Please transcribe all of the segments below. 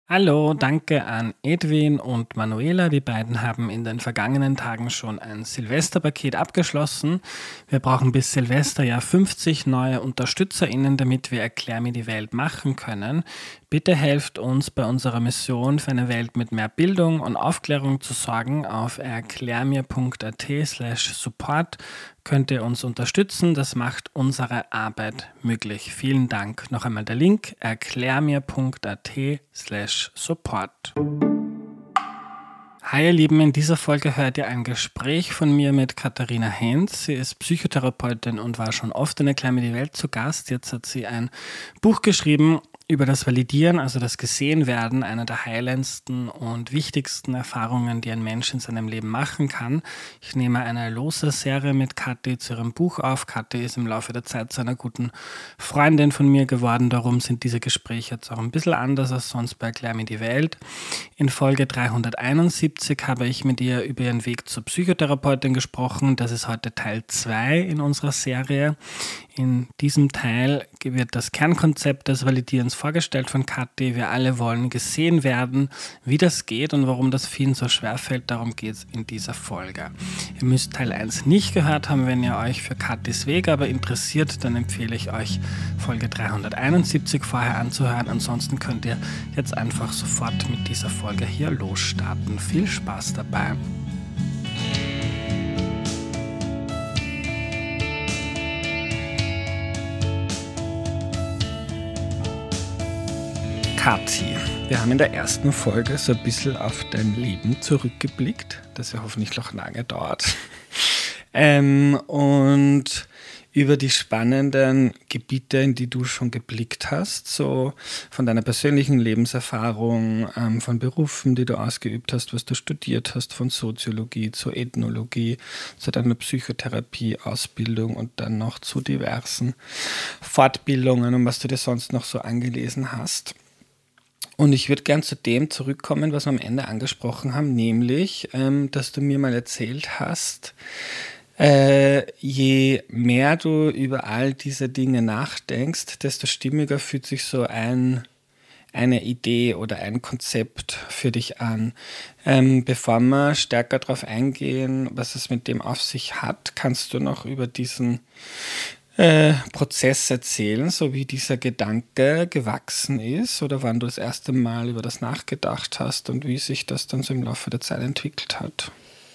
Hallo, danke an Edwin und Manuela. Die beiden haben in den vergangenen Tagen schon ein Silvesterpaket abgeschlossen. Wir brauchen bis Silvester ja 50 neue UnterstützerInnen, damit wir Erklär mir die Welt machen können. Bitte helft uns bei unserer Mission für eine Welt mit mehr Bildung und Aufklärung zu sorgen. Auf erklärmir.at/support könnt ihr uns unterstützen. Das macht unsere Arbeit möglich. Vielen Dank. Noch einmal der Link erklärmir.at/support. Hi ihr Lieben, in dieser Folge hört ihr ein Gespräch von mir mit Katharina Hens. Sie ist Psychotherapeutin und war schon oft in Erklär mir die Welt zu Gast. Jetzt hat sie ein Buch geschrieben über das Validieren, also das Gesehenwerden, einer der heilendsten und wichtigsten Erfahrungen, die ein Mensch in seinem Leben machen kann. Ich nehme eine lose Serie mit Kathi zu ihrem Buch auf. Kathi ist im Laufe der Zeit zu einer guten Freundin von mir geworden. Darum sind diese Gespräche jetzt auch ein bisschen anders als sonst bei Erklär mir die Welt. In Folge 371 habe ich mit ihr über ihren Weg zur Psychotherapeutin gesprochen. Das ist heute Teil 2 in unserer Serie. In diesem Teil wird das Kernkonzept des Validierens vorgestellt von Kathi. Wir alle wollen gesehen werden, wie das geht und warum das vielen so schwer fällt. Darum geht es in dieser Folge. Ihr müsst Teil 1 nicht gehört haben, wenn ihr euch für Kathis Weg aber interessiert, dann empfehle ich euch Folge 371 vorher anzuhören. Ansonsten könnt ihr jetzt einfach sofort mit dieser Folge hier losstarten. Viel Spaß dabei! Kathi, wir haben in der ersten Folge so ein bisschen auf dein Leben zurückgeblickt, das ja hoffentlich noch lange dauert. Und über die spannenden Gebiete, in die du schon geblickt hast, so von deiner persönlichen Lebenserfahrung, von Berufen, die du ausgeübt hast, was du studiert hast, von Soziologie zu Ethnologie, zu deiner Psychotherapie-Ausbildung und dann noch zu diversen Fortbildungen und was du dir sonst noch so angelesen hast. Und ich würde gern zu dem zurückkommen, was wir am Ende angesprochen haben, nämlich, dass du mir mal erzählt hast, je mehr du über all diese Dinge nachdenkst, desto stimmiger fühlt sich so eine Idee oder ein Konzept für dich an. Bevor wir stärker darauf eingehen, was es mit dem auf sich hat, kannst du noch über diesen Prozess erzählen, so wie dieser Gedanke gewachsen ist oder wann du das erste Mal über das nachgedacht hast und wie sich das dann so im Laufe der Zeit entwickelt hat?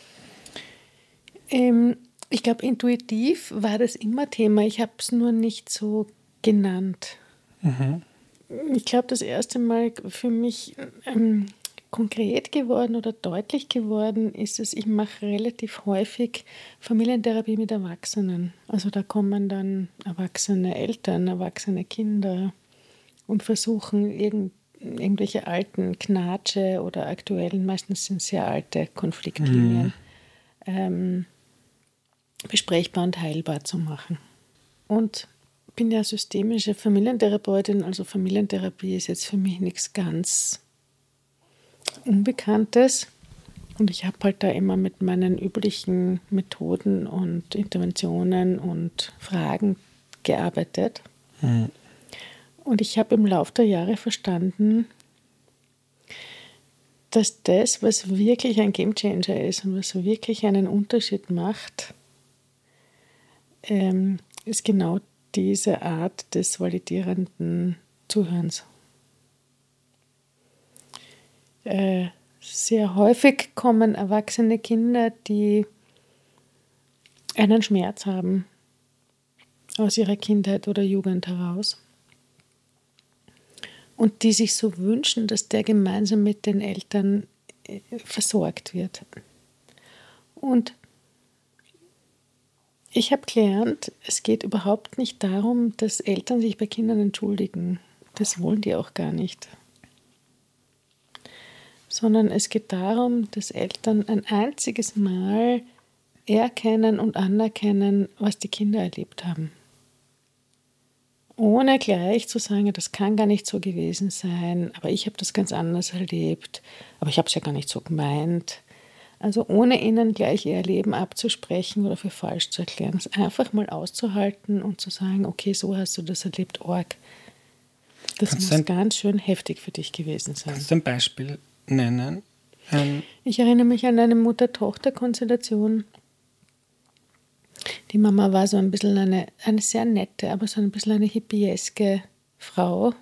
Ich glaube, intuitiv war das immer Thema. Ich habe es nur nicht so genannt. Mhm. Ich glaube, das erste Mal für mich konkret geworden oder deutlich geworden ist es, ich mache relativ häufig Familientherapie mit Erwachsenen. Also da kommen dann erwachsene Eltern, erwachsene Kinder und versuchen irgendwelche alten Knatsche oder aktuellen, meistens sind sehr alte Konfliktlinien, besprechbar und heilbar zu machen. Und ich bin ja systemische Familientherapeutin, also Familientherapie ist jetzt für mich nichts ganz Unbekanntes. Und ich habe halt da immer mit meinen üblichen Methoden und Interventionen und Fragen gearbeitet. Mhm. Und ich habe im Laufe der Jahre verstanden, dass das, was wirklich ein Gamechanger ist und was wirklich einen Unterschied macht, ist genau diese Art des validierenden Zuhörens. Sehr häufig kommen erwachsene Kinder, die einen Schmerz haben aus ihrer Kindheit oder Jugend heraus und die sich so wünschen, dass der gemeinsam mit den Eltern versorgt wird. Und ich habe gelernt, es geht überhaupt nicht darum, dass Eltern sich bei Kindern entschuldigen. Das wollen die auch gar nicht. Sondern es geht darum, dass Eltern ein einziges Mal erkennen und anerkennen, was die Kinder erlebt haben. Ohne gleich zu sagen, das kann gar nicht so gewesen sein, aber ich habe das ganz anders erlebt, aber ich habe es ja gar nicht so gemeint. Also ohne ihnen gleich ihr Leben abzusprechen oder für falsch zu erklären, es einfach mal auszuhalten und zu sagen, okay, so hast du das erlebt, Org. Das muss ganz schön heftig für dich gewesen sein. Kannst du ein Beispiel nennen? Ich erinnere mich an eine Mutter-Tochter-Konstellation. Die Mama war so ein bisschen eine sehr nette, aber so ein bisschen eine hippieske Frau.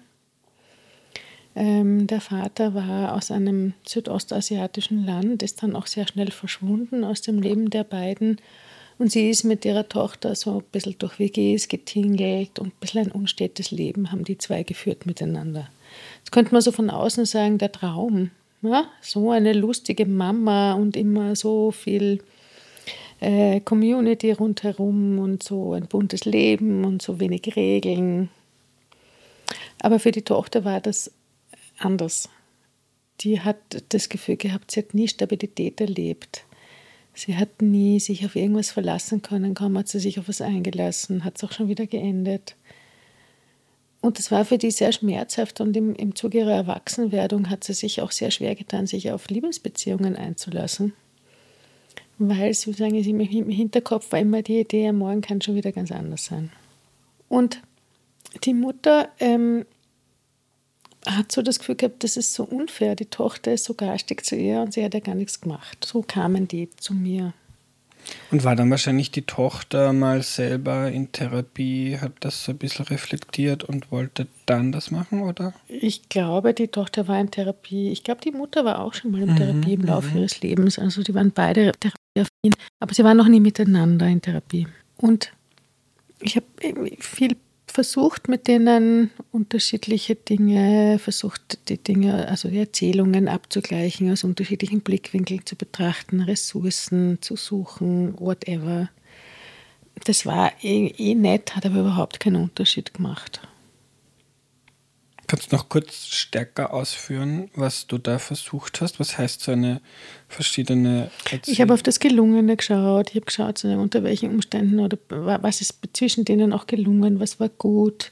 Der Vater war aus einem südostasiatischen Land, ist dann auch sehr schnell verschwunden aus dem Leben der beiden. Und sie ist mit ihrer Tochter so ein bisschen durch WGs getingelt und ein bisschen ein unstetes Leben haben die zwei geführt miteinander. Jetzt könnte man so von außen sagen, der Traum. Ja? So eine lustige Mama und immer so viel Community rundherum und so ein buntes Leben und so wenig Regeln. Aber für die Tochter war das anders. Die hat das Gefühl gehabt, sie hat nie Stabilität erlebt. Sie hat nie sich auf irgendwas verlassen können, kaum hat sie sich auf was eingelassen, hat es auch schon wieder geendet. Und das war für die sehr schmerzhaft und im Zuge ihrer Erwachsenwerdung hat sie sich auch sehr schwer getan, sich auf Liebesbeziehungen einzulassen. Weil, so sagen sie, im Hinterkopf war immer die Idee, morgen kann schon wieder ganz anders sein. Und die Mutter hat so das Gefühl gehabt, das ist so unfair. Die Tochter ist so garstig zu ihr und sie hat ja gar nichts gemacht. So kamen die zu mir. Und war dann wahrscheinlich die Tochter mal selber in Therapie, hat das so ein bisschen reflektiert und wollte dann das machen, oder? Ich glaube, die Tochter war in Therapie. Ich glaube, die Mutter war auch schon mal in Therapie im Laufe ihres Lebens. Also die waren beide therapieaffin, aber sie waren noch nie miteinander in Therapie. Und ich habe viel versucht, mit denen unterschiedliche Dinge, versucht die Dinge, also die Erzählungen abzugleichen, aus unterschiedlichen Blickwinkeln zu betrachten, Ressourcen zu suchen, whatever. Das war eh nett, hat aber überhaupt keinen Unterschied gemacht. Kannst du noch kurz stärker ausführen, was du da versucht hast? Was heißt so eine verschiedene Erzählung? Ich habe auf das Gelungene geschaut. Ich habe geschaut, unter welchen Umständen oder was ist zwischen denen auch gelungen, was war gut,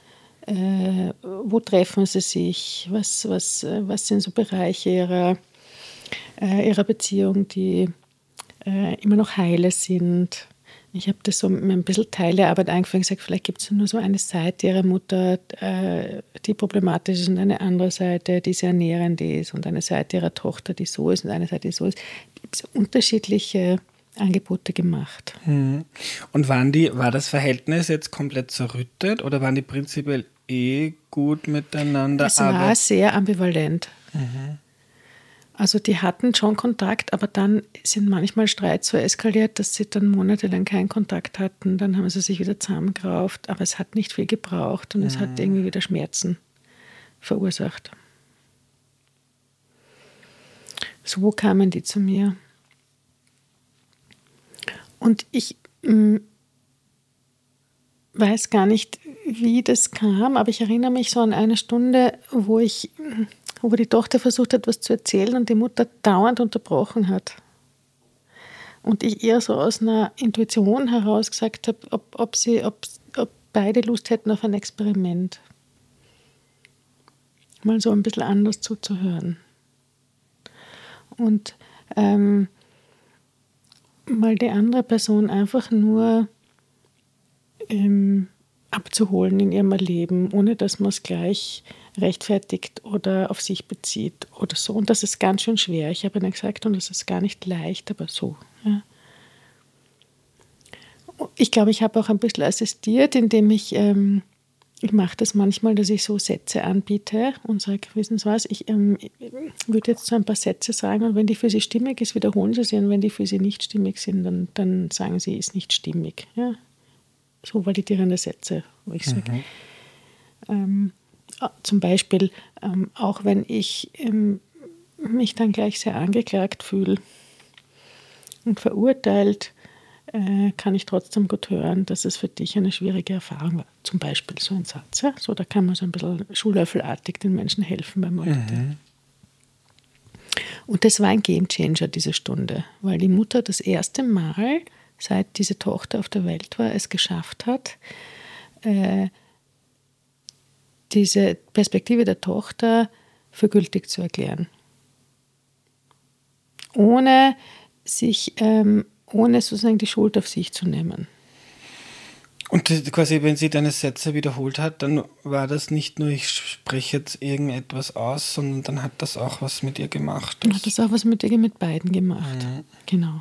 wo treffen sie sich, was sind so Bereiche ihrer Beziehung, die immer noch heile sind. Ich habe das so mit ein bisschen Teilearbeit angefangen und gesagt, vielleicht gibt es nur so eine Seite ihrer Mutter, die problematisch ist und eine andere Seite, die sehr nährend ist und eine Seite ihrer Tochter, die so ist und eine Seite, die so ist. Ich habe so unterschiedliche Angebote gemacht. Und war das Verhältnis jetzt komplett zerrüttet oder waren die prinzipiell gut miteinander? Es war sehr ambivalent. Also die hatten schon Kontakt, aber dann sind manchmal Streits so eskaliert, dass sie dann monatelang keinen Kontakt hatten. Dann haben sie sich wieder zusammengerauft, aber es hat nicht viel gebraucht und es hat irgendwie wieder Schmerzen verursacht. So kamen die zu mir. Und ich weiß gar nicht, wie das kam, aber ich erinnere mich so an eine Stunde, wo die Tochter versucht hat, was zu erzählen und die Mutter dauernd unterbrochen hat. Und ich eher so aus einer Intuition heraus gesagt habe, ob beide Lust hätten auf ein Experiment. Mal so ein bisschen anders zuzuhören. Und mal die andere Person einfach nur abzuholen in ihrem Leben, ohne dass man es gleich rechtfertigt oder auf sich bezieht oder so. Und das ist ganz schön schwer. Ich habe ihnen gesagt, und das ist gar nicht leicht, aber so. Ja. Ich glaube, ich habe auch ein bisschen assistiert, indem ich mache das manchmal, dass ich so Sätze anbiete und sage, wissen Sie was, ich würde jetzt so ein paar Sätze sagen und wenn die für Sie stimmig ist, wiederholen Sie sie und wenn die für Sie nicht stimmig sind, dann sagen Sie, ist nicht stimmig. Ja. So validierende Sätze, wo ich sage. Zum Beispiel, auch wenn ich mich dann gleich sehr angeklagt fühle und verurteilt, kann ich trotzdem gut hören, dass es für dich eine schwierige Erfahrung war. Zum Beispiel so ein Satz. Ja? So, da kann man so ein bisschen schullöffelartig den Menschen helfen beim Auditieren. Und das war ein Gamechanger, diese Stunde, weil die Mutter das erste Mal, seit diese Tochter auf der Welt war, es geschafft hat, diese Perspektive der Tochter für gültig zu erklären. Ohne sozusagen die Schuld auf sich zu nehmen. Und quasi, wenn sie deine Sätze wiederholt hat, dann war das nicht nur, ich spreche jetzt irgendetwas aus, sondern dann hat das auch was mit ihr gemacht. Dann hat das auch was mit beiden gemacht. Genau.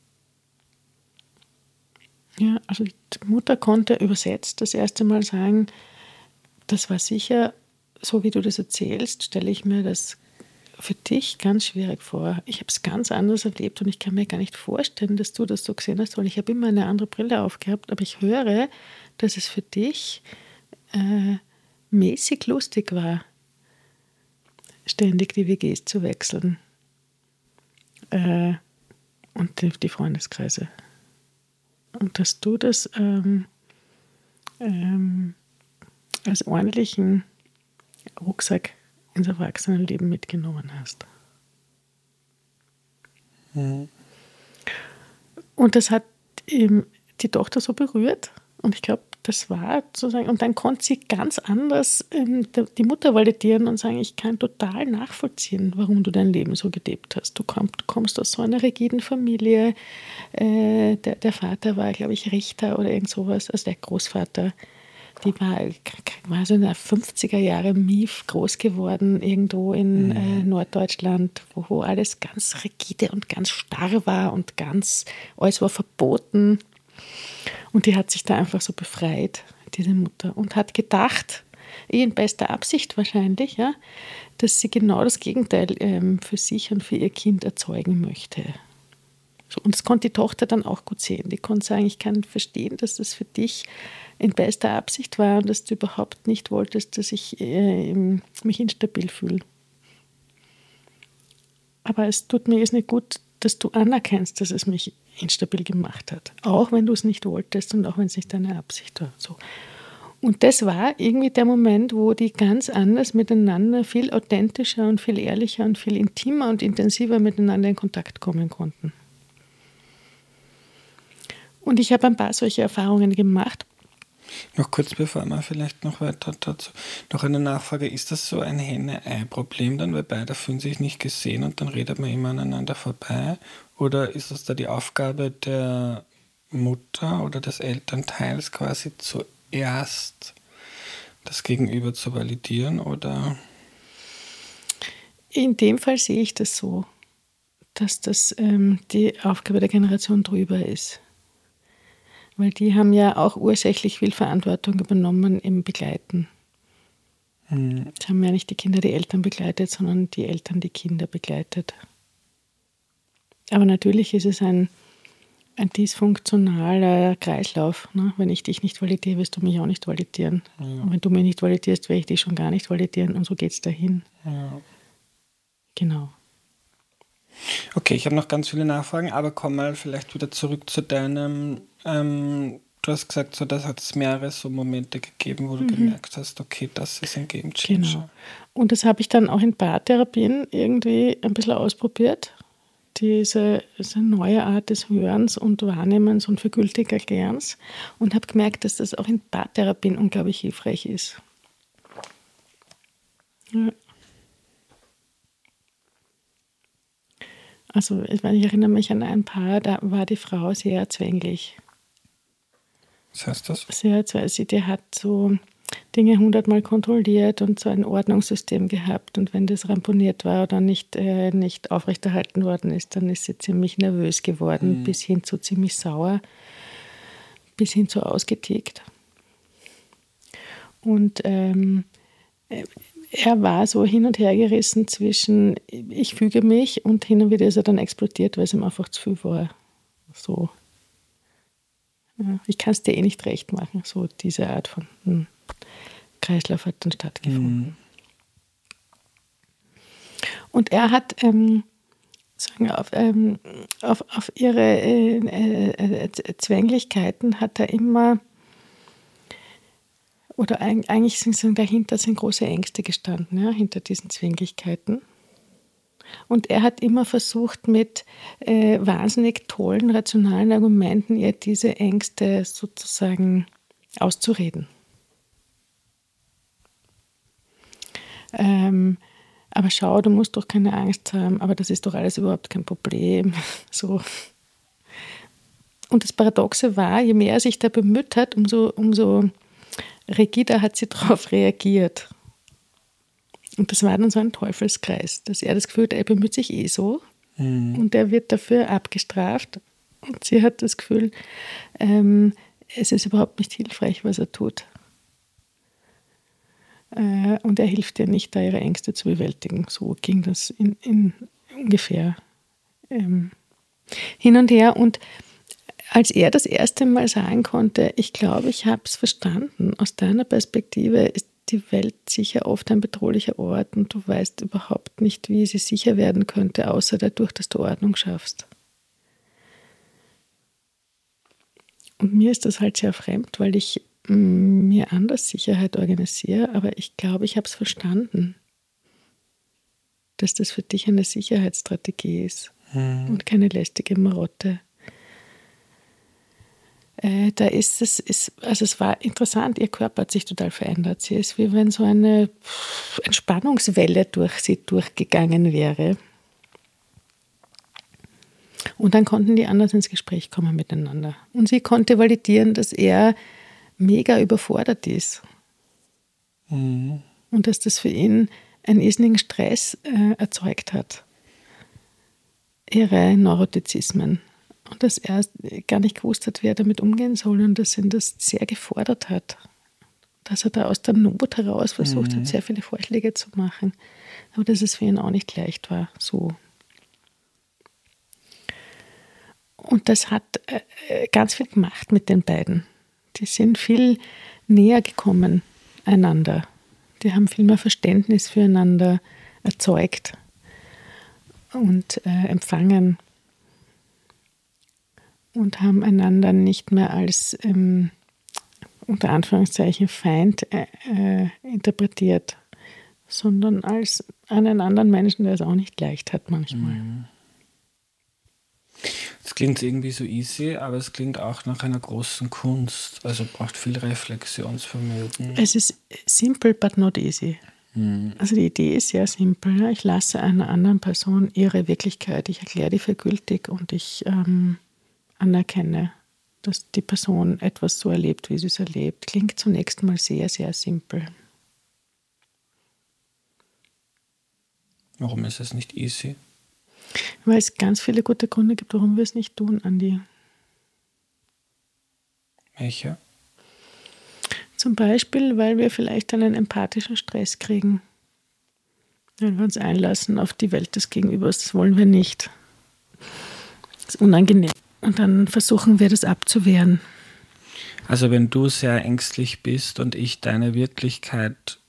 Ja, also die Mutter konnte übersetzt das erste Mal sagen, das war sicher, so wie du das erzählst, stelle ich mir das für dich ganz schwierig vor. Ich habe es ganz anders erlebt und ich kann mir gar nicht vorstellen, dass du das so gesehen hast, weil ich habe immer eine andere Brille aufgehabt, aber ich höre, dass es für dich mäßig lustig war, ständig die WGs zu wechseln und die Freundeskreise. Und dass du das als ordentlichen Rucksack ins Erwachsenenleben mitgenommen hast. Mhm. Und das hat die Tochter so berührt. Und ich glaube, das war sozusagen, und dann konnte sie ganz anders die Mutter validieren und sagen, ich kann total nachvollziehen, warum du dein Leben so gelebt hast. Du kommst aus so einer rigiden Familie. Der Vater war, glaube ich, Richter oder irgend sowas, also der Großvater. Die war so in der 50er Jahre Mief groß geworden, irgendwo in Norddeutschland, wo alles ganz rigide und ganz starr war und alles war verboten. Und die hat sich da einfach so befreit, diese Mutter, und hat gedacht, in bester Absicht wahrscheinlich, ja, dass sie genau das Gegenteil für sich und für ihr Kind erzeugen möchte. So, und das konnte die Tochter dann auch gut sehen. Die konnte sagen, ich kann verstehen, dass das für dich in bester Absicht war und dass du überhaupt nicht wolltest, dass ich mich instabil fühle. Aber es tut mir jetzt nicht gut, dass du anerkennst, dass es mich instabil gemacht hat. Auch wenn du es nicht wolltest und auch wenn es nicht deine Absicht war. So. Und das war irgendwie der Moment, wo die ganz anders miteinander, viel authentischer und viel ehrlicher und viel intimer und intensiver miteinander in Kontakt kommen konnten. Und ich habe ein paar solche Erfahrungen gemacht. Noch kurz, bevor wir vielleicht noch weiter dazu, noch eine Nachfrage. Ist das so ein Henne-Ei-Problem dann, weil beide fühlen sich nicht gesehen und dann redet man immer aneinander vorbei? Oder ist es da die Aufgabe der Mutter oder des Elternteils quasi zuerst das Gegenüber zu validieren? Oder? In dem Fall sehe ich das so, dass das die Aufgabe der Generation drüber ist. Weil die haben ja auch ursächlich viel Verantwortung übernommen im Begleiten. Es haben ja nicht die Kinder die Eltern begleitet, sondern die Eltern die Kinder begleitet. Aber natürlich ist es ein dysfunktionaler Kreislauf. Ne? Wenn ich dich nicht validiere, wirst du mich auch nicht validieren. Ja. Und wenn du mich nicht validierst, werde ich dich schon gar nicht validieren. Und so geht es dahin. Ja. Genau. Okay, ich habe noch ganz viele Nachfragen, aber komm mal vielleicht wieder zurück zu deinem, du hast gesagt, so, das hat es mehrere so Momente gegeben, wo du gemerkt hast, okay, das ist ein Game Changer. Genau. Und das habe ich dann auch in Paartherapien irgendwie ein bisschen ausprobiert. Diese neue Art des Hörens und Wahrnehmens und für gültig Erklärens und habe gemerkt, dass das auch in Paartherapien unglaublich hilfreich ist. Ja. Also ich erinnere mich an ein Paar, da war die Frau sehr zwänglich. Was heißt das? Sehr zwänglich. Die hat so Dinge 100-mal kontrolliert und so ein Ordnungssystem gehabt. Und wenn das ramponiert war oder nicht aufrechterhalten worden ist, dann ist sie ziemlich nervös geworden, bis hin zu ziemlich sauer, bis hin zu ausgetickt. Und er war so hin und her gerissen zwischen ich füge mich und hin und wieder ist er dann explodiert, weil es ihm einfach zu viel war. So. Ja, ich kann es dir nicht recht machen. So diese Art von Kreislauf hat dann stattgefunden. Und er hat auf ihre Zwänglichkeiten hat er immer, oder eigentlich sind dahinter große Ängste gestanden, ja, hinter diesen Zwänglichkeiten. Und er hat immer versucht, mit wahnsinnig tollen, rationalen Argumenten ihr diese Ängste sozusagen auszureden. Aber schau, du musst doch keine Angst haben, aber das ist doch alles überhaupt kein Problem. So. Und das Paradoxe war, je mehr er sich da bemüht hat, umso rigider hat sie darauf reagiert. Und das war dann so ein Teufelskreis, dass er das Gefühl hat, er bemüht sich eh so und er wird dafür abgestraft. Und sie hat das Gefühl, es ist überhaupt nicht hilfreich, was er tut. Und er hilft ihr nicht, da ihre Ängste zu bewältigen. So ging das in ungefähr hin und her. Und als er das erste Mal sagen konnte, ich glaube, ich habe es verstanden, aus deiner Perspektive ist die Welt sicher oft ein bedrohlicher Ort und du weißt überhaupt nicht, wie sie sicher werden könnte, außer dadurch, dass du Ordnung schaffst. Und mir ist das halt sehr fremd, weil ich mir anders Sicherheit organisiere, aber ich glaube, ich habe es verstanden, dass das für dich eine Sicherheitsstrategie ist und keine lästige Marotte. Es war interessant, ihr Körper hat sich total verändert. Sie ist wie wenn so eine Entspannungswelle durch sie durchgegangen wäre. Und dann konnten die anders ins Gespräch kommen miteinander. Und sie konnte validieren, dass er mega überfordert ist. Und dass das für ihn einen irrsinnigen Stress erzeugt hat. Ihre Neurotizismen. Und dass er gar nicht gewusst hat, wie er damit umgehen soll und dass ihn das sehr gefordert hat. Dass er da aus der Not heraus versucht hat, sehr viele Vorschläge zu machen. Aber dass es für ihn auch nicht leicht war, so. Und das hat ganz viel gemacht mit den beiden. Die sind viel näher gekommen einander. Die haben viel mehr Verständnis füreinander erzeugt und empfangen. Und haben einander nicht mehr als unter Anführungszeichen Feind interpretiert, sondern als einen anderen Menschen, der es auch nicht leicht hat manchmal. Es klingt irgendwie so easy, aber es klingt auch nach einer großen Kunst. Also braucht viel Reflexionsvermögen. Es ist simple, but not easy. Also die Idee ist sehr simpel. Ich lasse einer anderen Person ihre Wirklichkeit. Ich erkläre die für gültig und ich anerkenne, dass die Person etwas so erlebt, wie sie es erlebt. Klingt zunächst mal sehr, sehr simpel. Warum ist es nicht easy? Weil es ganz viele gute Gründe gibt, warum wir es nicht tun, Andi. Welche? Zum Beispiel, weil wir vielleicht einen empathischen Stress kriegen. Wenn wir uns einlassen auf die Welt des Gegenübers, das wollen wir nicht. Das ist unangenehm. Und dann versuchen wir, das abzuwehren. Also wenn du sehr ängstlich bist und ich deine Wirklichkeit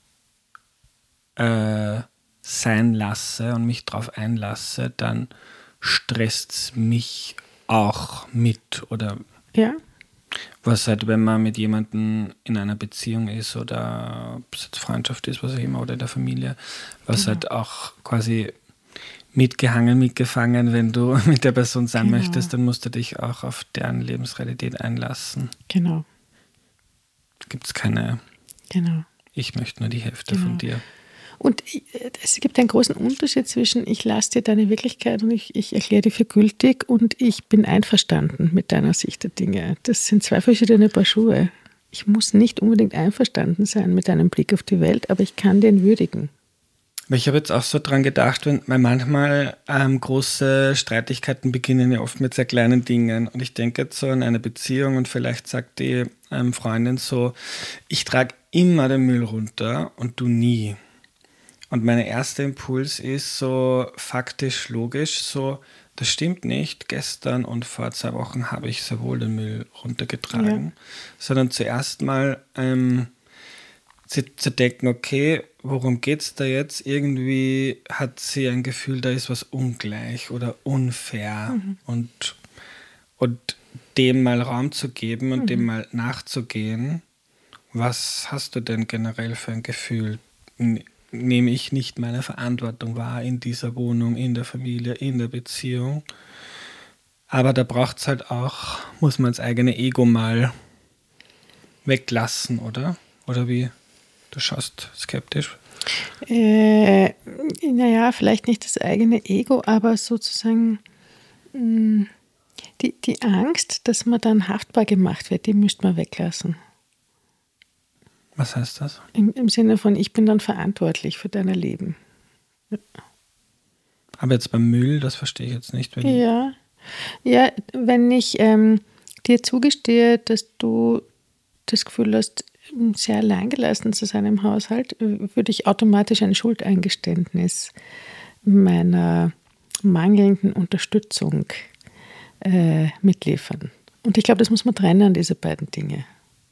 sein lasse und mich darauf einlasse, dann stresst es mich auch mit. Oder ja. Was halt, wenn man mit jemandem in einer Beziehung ist oder ob es jetzt Freundschaft ist, was auch immer, oder in der Familie, was halt auch quasi mitgehangen, mitgefangen, wenn du mit der Person sein möchtest, dann musst du dich auch auf deren Lebensrealität einlassen. Genau. Gibt es keine, ich möchte nur die Hälfte von dir. Und es gibt einen großen Unterschied zwischen ich lasse dir deine Wirklichkeit und ich erkläre die für gültig und ich bin einverstanden mit deiner Sicht der Dinge. Das sind zwei verschiedene Paar Schuhe. Ich muss nicht unbedingt einverstanden sein mit deinem Blick auf die Welt, aber ich kann den würdigen. Ich habe jetzt auch so dran gedacht, weil manchmal große Streitigkeiten beginnen ja oft mit sehr kleinen Dingen. Und ich denke jetzt so an eine Beziehung und vielleicht sagt die Freundin so, ich trage immer den Müll runter und du nie. Und mein erster Impuls ist so faktisch, logisch, so, das stimmt nicht. Gestern und vor 2 Wochen habe ich sehr wohl den Müll runtergetragen. Sondern zuerst mal zu denken, okay, worum geht es da jetzt? Irgendwie hat sie ein Gefühl, da ist was ungleich oder unfair. Und dem mal Raum zu geben und dem mal nachzugehen. Was hast du denn generell für ein Gefühl? Nehme ich nicht meine Verantwortung wahr in dieser Wohnung, in der Familie, in der Beziehung? Aber da braucht es halt auch, muss man das eigene Ego mal weglassen, oder? Oder wie? Du schaust skeptisch. Naja, vielleicht nicht das eigene Ego, aber sozusagen Die Angst, dass man dann haftbar gemacht wird, die müsste man weglassen. Was heißt das? Im Sinne von, ich bin dann verantwortlich für dein Leben. Aber jetzt beim Müll, das verstehe ich jetzt nicht. Ja, wenn ich dir zugestehe, dass du das Gefühl hast, sehr alleingelassen zu sein im Haushalt, würde ich automatisch ein Schuldeingeständnis meiner mangelnden Unterstützung mitliefern. Und ich glaube, das muss man trennen, diese beiden Dinge.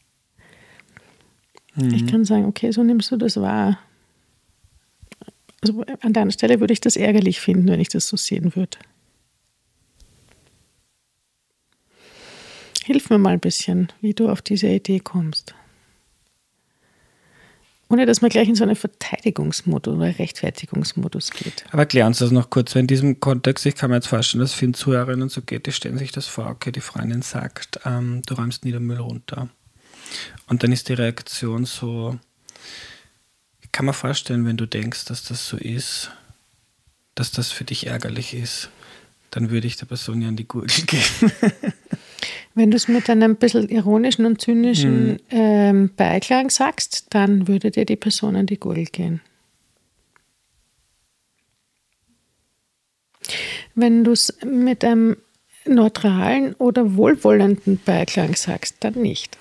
Ich kann sagen, okay, so nimmst du das wahr. Also an deiner Stelle würde ich das ärgerlich finden, wenn ich das so sehen würde. Hilf mir mal ein bisschen, wie du auf diese Idee kommst. Ohne dass man gleich in so einen Verteidigungsmodus oder Rechtfertigungsmodus geht. Aber erklär uns das noch kurz, weil in diesem Kontext, ich kann mir jetzt vorstellen, dass vielen Zuhörerinnen so geht, die stellen sich das vor, okay, die Freundin sagt, du räumst nie den Müll runter. Und dann ist die Reaktion so, ich kann mir vorstellen, wenn du denkst, dass das so ist, dass das für dich ärgerlich ist, dann würde ich der Person ja an die Gurgel gehen. Wenn du es mit einem bisschen ironischen und zynischen Beiklang sagst, dann würde dir die Person an die Gurgel gehen. Wenn du es mit einem neutralen oder wohlwollenden Beiklang sagst, dann nicht.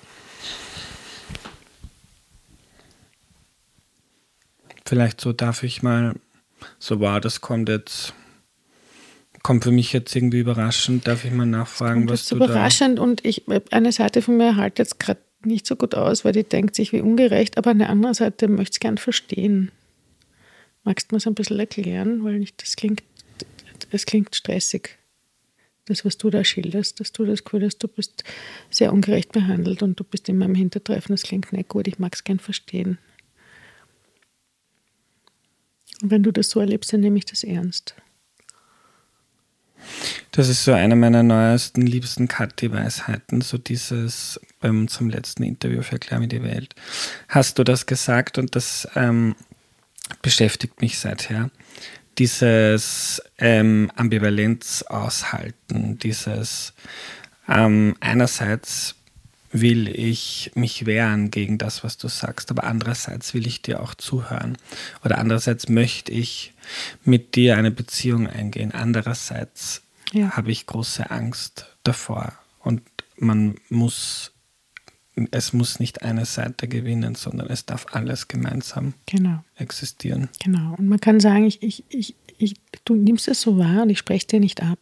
Vielleicht so darf ich mal, so wow, das kommt für mich jetzt irgendwie überraschend, darf ich mal nachfragen, was du überraschend da... Und eine Seite von mir hält jetzt gerade nicht so gut aus, weil die denkt sich wie ungerecht, aber eine andere Seite möchte es gern verstehen. Magst du mir es ein bisschen erklären? Weil es klingt stressig, das, was du da schilderst, dass du das Gefühl hast, du bist sehr ungerecht behandelt und du bist immer im Hintertreffen, das klingt nicht gut, ich mag es gern verstehen. Und wenn du das so erlebst, dann nehme ich das ernst. Das ist so eine meiner neuesten, liebsten Kathi-Weisheiten, so dieses bei unserem letzten Interview für Erklär mir die Welt. Hast du das gesagt und das beschäftigt mich seither. Dieses Ambivalenz aushalten, dieses einerseits will ich mich wehren gegen das, was du sagst, aber andererseits will ich dir auch zuhören. Oder andererseits möchte ich mit dir eine Beziehung eingehen. Andererseits habe ich große Angst davor. Und es muss nicht eine Seite gewinnen, sondern es darf alles gemeinsam existieren. Genau. Und man kann sagen, du nimmst es so wahr und ich spreche es dir nicht ab.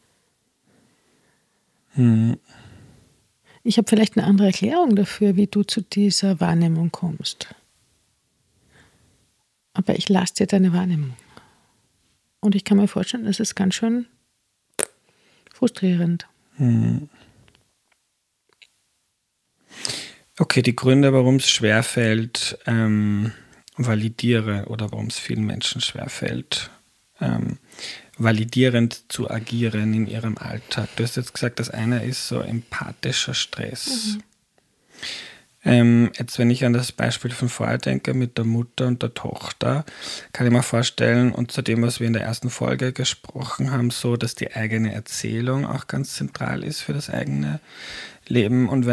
Ich habe vielleicht eine andere Erklärung dafür, wie du zu dieser Wahrnehmung kommst. Aber ich lasse dir deine Wahrnehmung. Und ich kann mir vorstellen, das ist ganz schön frustrierend. Okay, die Gründe, warum es schwerfällt, validiere oder warum es vielen Menschen schwerfällt, validierend zu agieren in ihrem Alltag. Du hast jetzt gesagt, das eine ist so empathischer Stress. Jetzt, wenn ich an das Beispiel von vorher denke, mit der Mutter und der Tochter, kann ich mir vorstellen, und zu dem, was wir in der ersten Folge gesprochen haben, so, dass die eigene Erzählung auch ganz zentral ist für das eigene Leben. Und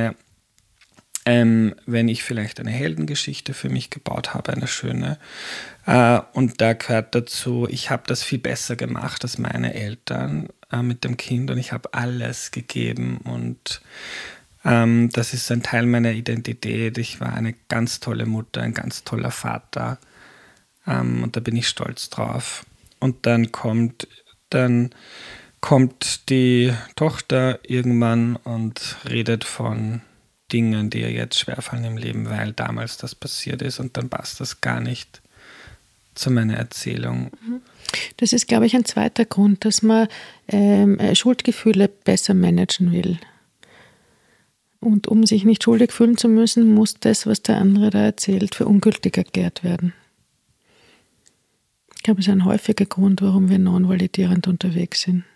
wenn ich vielleicht eine Heldengeschichte für mich gebaut habe, eine schöne, und da gehört dazu, ich habe das viel besser gemacht als meine Eltern mit dem Kind und ich habe alles gegeben und das ist ein Teil meiner Identität. Ich war eine ganz tolle Mutter, ein ganz toller Vater und da bin ich stolz drauf. Und dann kommt die Tochter irgendwann und redet von Dingen, die ihr jetzt schwerfallen im Leben, weil damals das passiert ist und dann passt das gar nicht zu meiner Erzählung. Das ist, glaube ich, ein zweiter Grund, dass man Schuldgefühle besser managen will. Und um sich nicht schuldig fühlen zu müssen, muss das, was der andere da erzählt, für ungültig erklärt werden. Ich glaube, es ist ein häufiger Grund, warum wir non-validierend unterwegs sind.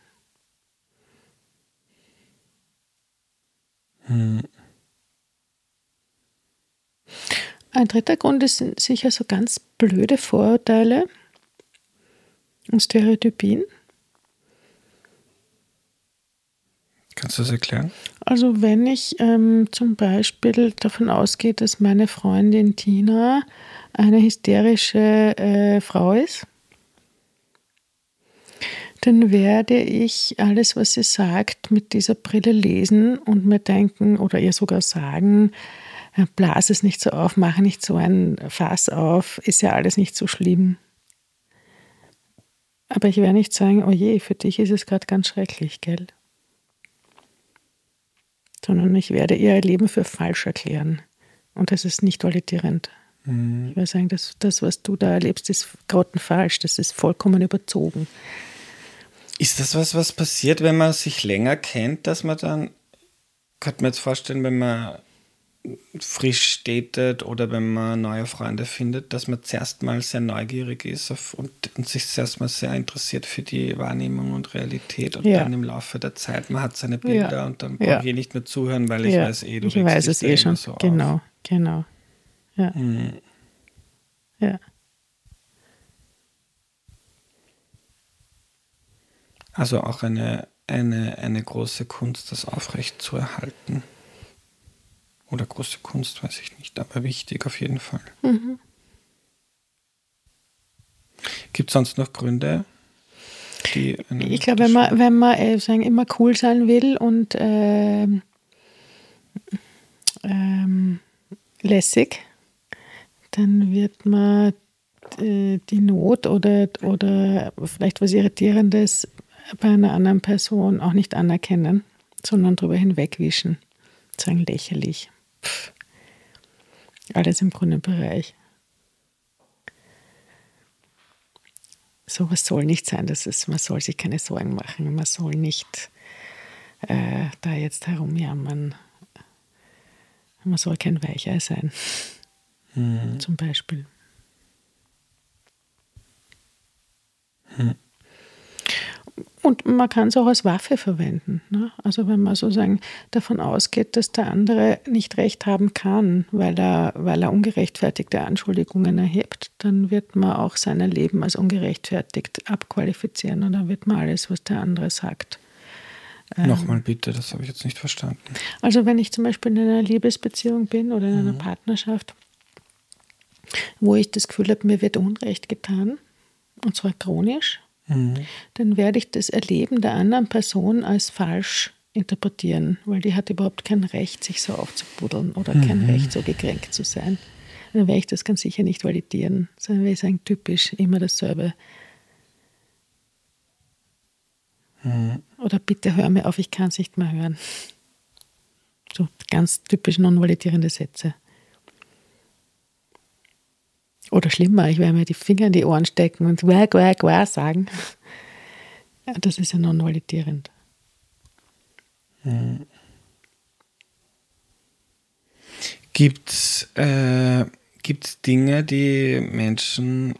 Ein dritter Grund sind sicher so ganz blöde Vorurteile und Stereotypien. Kannst du das erklären? Also wenn ich zum Beispiel davon ausgehe, dass meine Freundin Tina eine hysterische Frau ist, dann werde ich alles, was sie sagt, mit dieser Brille lesen und mir denken oder ihr sogar sagen, blas es nicht so auf, mach nicht so ein Fass auf, ist ja alles nicht so schlimm. Aber ich werde nicht sagen, oh je, für dich ist es gerade ganz schrecklich, gell? Sondern ich werde ihr Leben für falsch erklären. Und das ist nicht validierend. Ich werde sagen, das, was du da erlebst, ist grottenfalsch, das ist vollkommen überzogen. Ist das was passiert, wenn man sich länger kennt, dass man dann, könnte man jetzt vorstellen, wenn man frisch datet oder wenn man neue Freunde findet, dass man zuerst mal sehr neugierig ist und sich zuerst mal sehr interessiert für die Wahrnehmung und Realität und dann im Laufe der Zeit, man hat seine Bilder und dann brauche ich nicht mehr zuhören, weil ich weiß du ich weiß es schon. So genau. Ja. Ja. Also auch eine große Kunst, das aufrecht zu erhalten. Oder große Kunst, weiß ich nicht, aber wichtig auf jeden Fall. Mhm. Gibt es sonst noch Gründe, die... Ich glaube, wenn man sagen, immer cool sein will und lässig, dann wird man die Not oder vielleicht was Irritierendes bei einer anderen Person auch nicht anerkennen, sondern drüber hinwegwischen. Sagen lächerlich. Alles im grünen Bereich. Sowas soll nicht sein, man soll sich keine Sorgen machen, man soll nicht da jetzt herumjammern. Man soll kein Weichei sein, zum Beispiel. Und man kann es auch als Waffe verwenden. Ne? Also wenn man sozusagen davon ausgeht, dass der andere nicht recht haben kann, weil er ungerechtfertigte Anschuldigungen erhebt, dann wird man auch sein Leben als ungerechtfertigt abqualifizieren und dann wird man alles, was der andere sagt. Nochmal bitte, das habe ich jetzt nicht verstanden. Also wenn ich zum Beispiel in einer Liebesbeziehung bin oder in einer Partnerschaft, wo ich das Gefühl habe, mir wird Unrecht getan, und zwar chronisch, dann werde ich das Erleben der anderen Person als falsch interpretieren, weil die hat überhaupt kein Recht, sich so aufzubuddeln oder kein Recht, so gekränkt zu sein. Dann werde ich das ganz sicher nicht validieren, sondern werde ich sagen, typisch, immer dasselbe. Oder bitte hör mir auf, ich kann es nicht mehr hören. So ganz typisch non-validierende Sätze. Oder schlimmer, ich werde mir die Finger in die Ohren stecken und wah sagen. Ja, das ist ja non-validierend. Gibt's Dinge, die Menschen,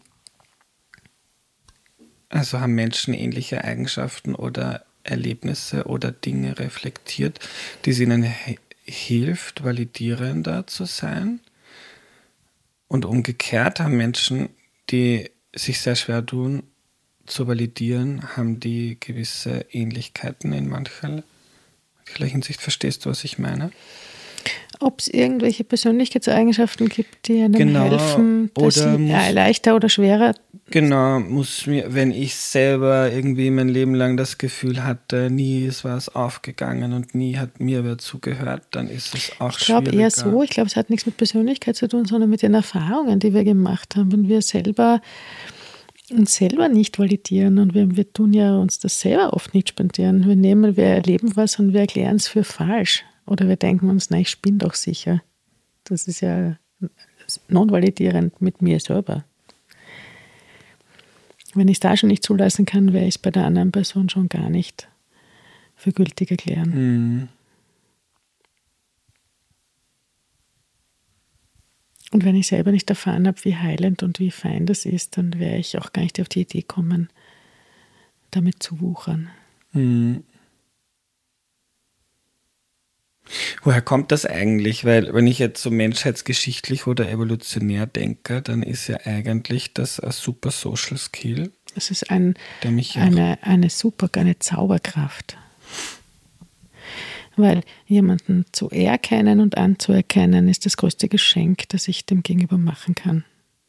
also haben Menschen ähnliche Eigenschaften oder Erlebnisse oder Dinge reflektiert, die es ihnen hilft, validierender zu sein? Und umgekehrt haben Menschen, die sich sehr schwer tun, zu validieren, haben die gewisse Ähnlichkeiten in mancherlei Hinsicht. Verstehst du, was ich meine? Ob es irgendwelche Persönlichkeitseigenschaften gibt, die einem helfen, dass sie leichter oder schwerer... Genau, wenn ich selber irgendwie mein Leben lang das Gefühl hatte, nie ist was aufgegangen und nie hat mir wer zugehört, dann ist es auch schwieriger. Ich glaube eher so, es hat nichts mit Persönlichkeit zu tun, sondern mit den Erfahrungen, die wir gemacht haben. Wenn wir uns selber nicht validieren und wir tun ja uns das selber oft nicht spendieren. Wir erleben was und wir erklären es für falsch. Oder wir denken uns, nein, ich spinne doch sicher. Das ist ja non-validierend mit mir selber. Wenn ich es da schon nicht zulassen kann, werde ich es bei der anderen Person schon gar nicht für gültig erklären. Und wenn ich selber nicht erfahren habe, wie heilend und wie fein das ist, dann werde ich auch gar nicht auf die Idee kommen, damit zu wuchern. Woher kommt das eigentlich? Weil wenn ich jetzt so menschheitsgeschichtlich oder evolutionär denke, dann ist ja eigentlich das ein super Social Skill. Es ist eine Zauberkraft. Weil jemanden zu erkennen und anzuerkennen ist das größte Geschenk, das ich dem Gegenüber machen kann.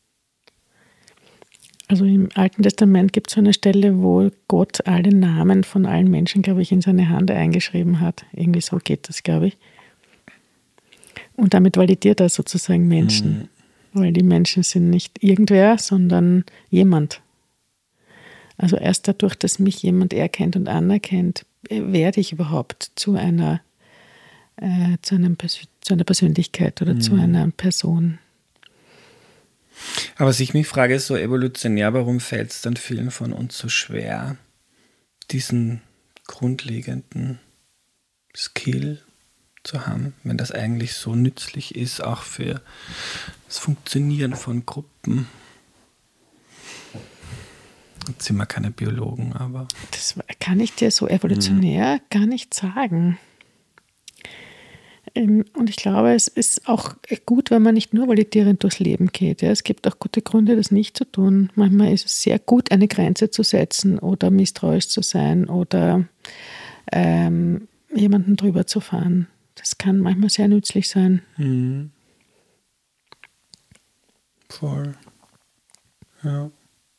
Also im Alten Testament gibt es so eine Stelle, wo Gott alle Namen von allen Menschen, glaube ich, in seine Hand eingeschrieben hat. Irgendwie so geht das, glaube ich. Und damit validiert er sozusagen Menschen. Weil die Menschen sind nicht irgendwer, sondern jemand. Also erst dadurch, dass mich jemand erkennt und anerkennt, werde ich überhaupt zu einer Persönlichkeit oder zu einer Person. Aber was ich mich frage, ist so evolutionär, warum fällt es dann vielen von uns so schwer, diesen grundlegenden Skill zu haben, wenn das eigentlich so nützlich ist, auch für das Funktionieren von Gruppen. Jetzt sind wir keine Biologen, aber... Das kann ich dir so evolutionär gar nicht sagen. Und ich glaube, es ist auch gut, wenn man nicht nur validierend durchs Leben geht. Ja. Es gibt auch gute Gründe, das nicht zu tun. Manchmal ist es sehr gut, eine Grenze zu setzen oder misstrauisch zu sein oder jemanden drüber zu fahren. Das kann manchmal sehr nützlich sein. Voll. Ja.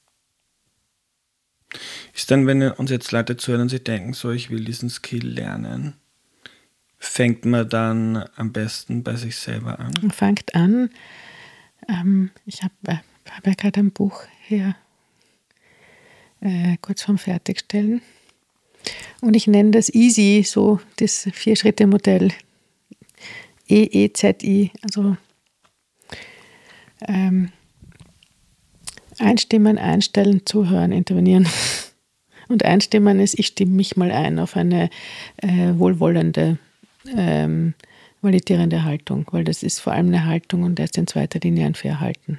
Ist dann, wenn uns jetzt Leute zuhören und sie denken, so, ich will diesen Skill lernen, fängt man dann am besten bei sich selber an? Man fängt an, ich habe ja gerade ein Buch hier kurz vorm Fertigstellen und ich nenne das EASY, so das 4-Schritte-Modell, EEZI, also einstimmen, einstellen, zuhören, intervenieren. Und einstimmen ist, ich stimme mich mal ein auf eine wohlwollende, validierende Haltung, weil das ist vor allem eine Haltung und erst in zweiter Linie ein Verhalten.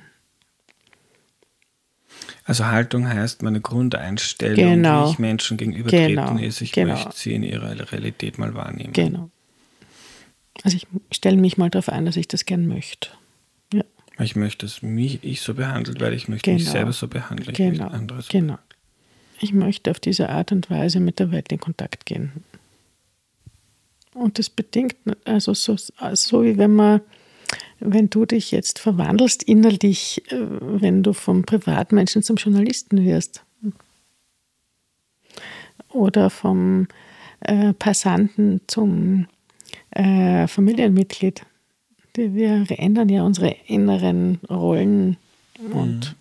Also Haltung heißt meine Grundeinstellung, wie ich Menschen gegenübertreten ist. Ich möchte sie in ihrer Realität mal wahrnehmen. Genau. Also ich stelle mich mal darauf ein, dass ich das gern möchte. Ja. Ich möchte, dass ich so behandelt, weil ich möchte mich selber so behandeln. Ich möchte andere so behandeln. Ich möchte auf diese Art und Weise mit der Welt in Kontakt gehen. Und das bedingt, also so wie wenn du dich jetzt verwandelst innerlich, wenn du vom Privatmenschen zum Journalisten wirst. Oder vom Passanten zum Familienmitglied. Wir ändern ja unsere inneren Rollen und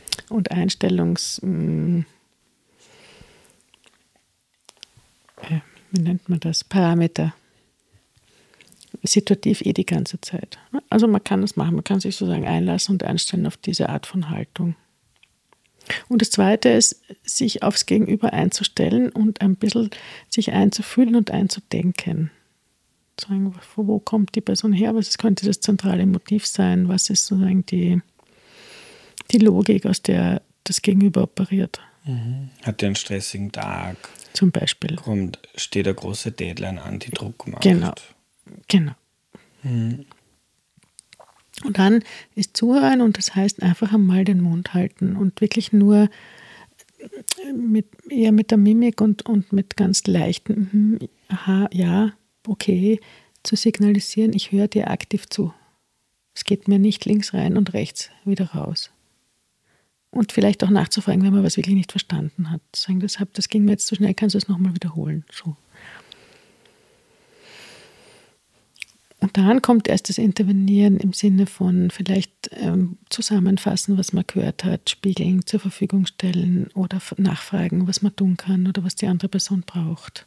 wie nennt man das? Parameter. Situativ die ganze Zeit. Also man kann das machen, man kann sich sozusagen einlassen und einstellen auf diese Art von Haltung. Und das Zweite ist, sich aufs Gegenüber einzustellen und ein bisschen sich einzufühlen und einzudenken. Sagen, wo kommt die Person her? Was könnte das zentrale Motiv sein? Was ist sozusagen die Logik, aus der das Gegenüber operiert? Hat der einen stressigen Tag? Zum Beispiel. Steht eine große Deadline an, die Druck macht. Genau. Und dann ist Zuhören und das heißt einfach einmal den Mund halten und wirklich nur eher mit der Mimik und mit ganz leichten aha, ja, okay, zu signalisieren, ich höre dir aktiv zu. Es geht mir nicht links rein und rechts wieder raus. Und vielleicht auch nachzufragen, wenn man was wirklich nicht verstanden hat. Sagen, das ging mir jetzt zu schnell, kannst du es nochmal wiederholen? So. Und dann kommt erst das Intervenieren im Sinne von vielleicht zusammenfassen, was man gehört hat, spiegeln, zur Verfügung stellen oder nachfragen, was man tun kann oder was die andere Person braucht.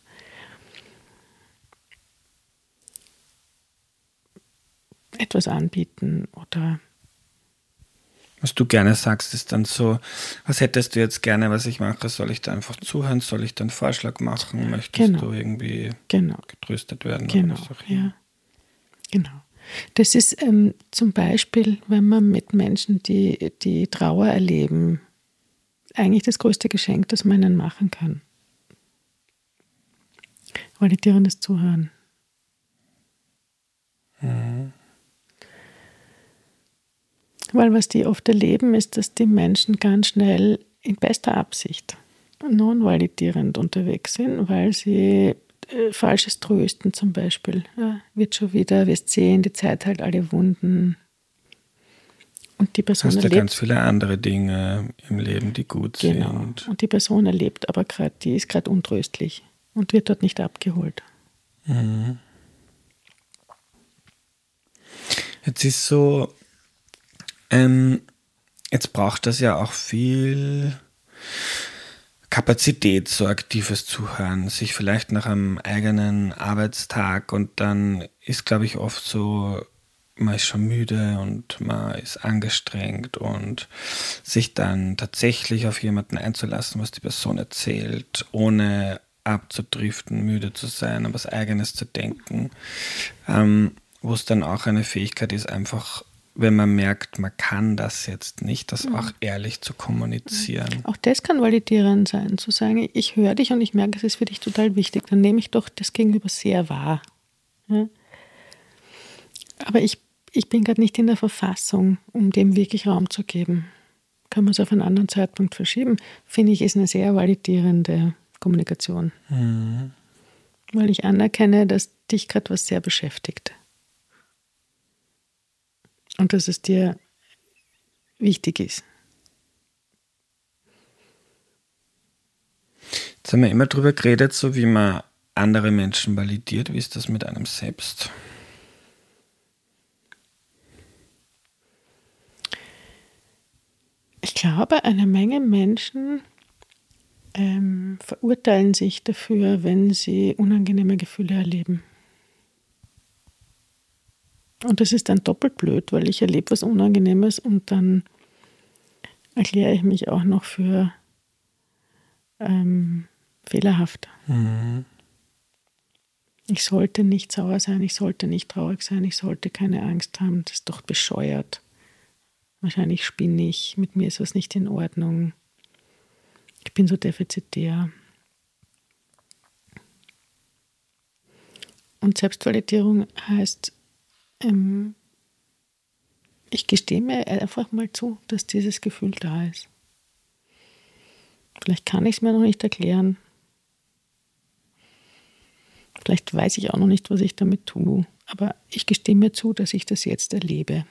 Etwas anbieten oder... Was du gerne sagst, ist dann so, was hättest du jetzt gerne, was ich mache? Soll ich da einfach zuhören? Soll ich dann einen Vorschlag machen? Möchtest du irgendwie getröstet werden? Genau, ja. Genau. Das ist zum Beispiel, wenn man mit Menschen, die Trauer erleben, eigentlich das größte Geschenk, das man ihnen machen kann. Validierendes Zuhören. Weil was die oft erleben, ist, dass die Menschen ganz schnell in bester Absicht non-validierend unterwegs sind, weil sie falsches Trösten zum Beispiel. Ja, wird schon wieder, wirst sehen, die Zeit heilt alle Wunden. Und die Person hast erlebt ja ganz viele andere Dinge im Leben, die gut sind. Und die Person erlebt aber gerade, die ist gerade untröstlich und wird dort nicht abgeholt. Mhm. Jetzt ist so, jetzt braucht das ja auch viel Kapazität, so aktives Zuhören, sich vielleicht nach einem eigenen Arbeitstag und dann ist, glaube ich, oft so, man ist schon müde und man ist angestrengt und sich dann tatsächlich auf jemanden einzulassen, was die Person erzählt, ohne abzudriften, müde zu sein, an was Eigenes zu denken, wo es dann auch eine Fähigkeit ist, einfach, wenn man merkt, man kann das jetzt nicht, das auch ehrlich zu kommunizieren. Auch das kann validierend sein, zu sagen, ich höre dich und ich merke, es ist für dich total wichtig, dann nehme ich doch das Gegenüber sehr wahr. Ja? Aber ich bin gerade nicht in der Verfassung, um dem wirklich Raum zu geben. Kann man es auf einen anderen Zeitpunkt verschieben, finde ich, ist eine sehr validierende Kommunikation. Mhm. Weil ich anerkenne, dass dich gerade was sehr beschäftigt. Und dass es dir wichtig ist. Jetzt haben wir immer drüber geredet, so wie man andere Menschen validiert. Wie ist das mit einem selbst? Ich glaube, eine Menge Menschen verurteilen sich dafür, wenn sie unangenehme Gefühle erleben. Und das ist dann doppelt blöd, weil ich erlebe was Unangenehmes und dann erkläre ich mich auch noch für fehlerhaft. Mhm. Ich sollte nicht sauer sein, ich sollte nicht traurig sein, ich sollte keine Angst haben, das ist doch bescheuert. Wahrscheinlich spinne ich, mit mir ist was nicht in Ordnung. Ich bin so defizitär. Und Selbstvalidierung heißt, ich gestehe mir einfach mal zu, dass dieses Gefühl da ist. Vielleicht kann ich es mir noch nicht erklären. Vielleicht weiß ich auch noch nicht, was ich damit tue. Aber ich gestehe mir zu, dass ich das jetzt erlebe.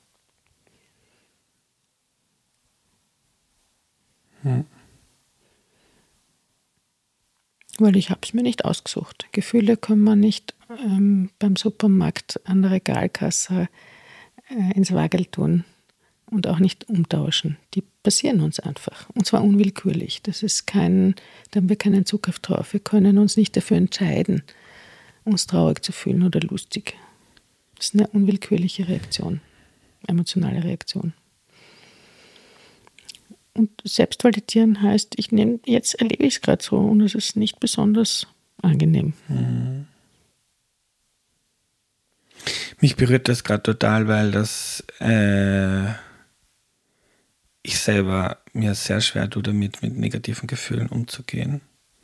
Weil ich habe es mir nicht ausgesucht. Gefühle können wir nicht beim Supermarkt an der Regalkasse ins Wagel tun und auch nicht umtauschen. Die passieren uns einfach. Und zwar unwillkürlich. Da haben wir keinen Zugriff drauf. Wir können uns nicht dafür entscheiden, uns traurig zu fühlen oder lustig. Das ist eine unwillkürliche Reaktion, emotionale Reaktion. Und Selbstvalidieren heißt, jetzt erlebe ich es gerade so und es ist nicht besonders angenehm. Mhm. Mich berührt das gerade total, weil ich selber mir sehr schwer tue damit, mit negativen Gefühlen umzugehen.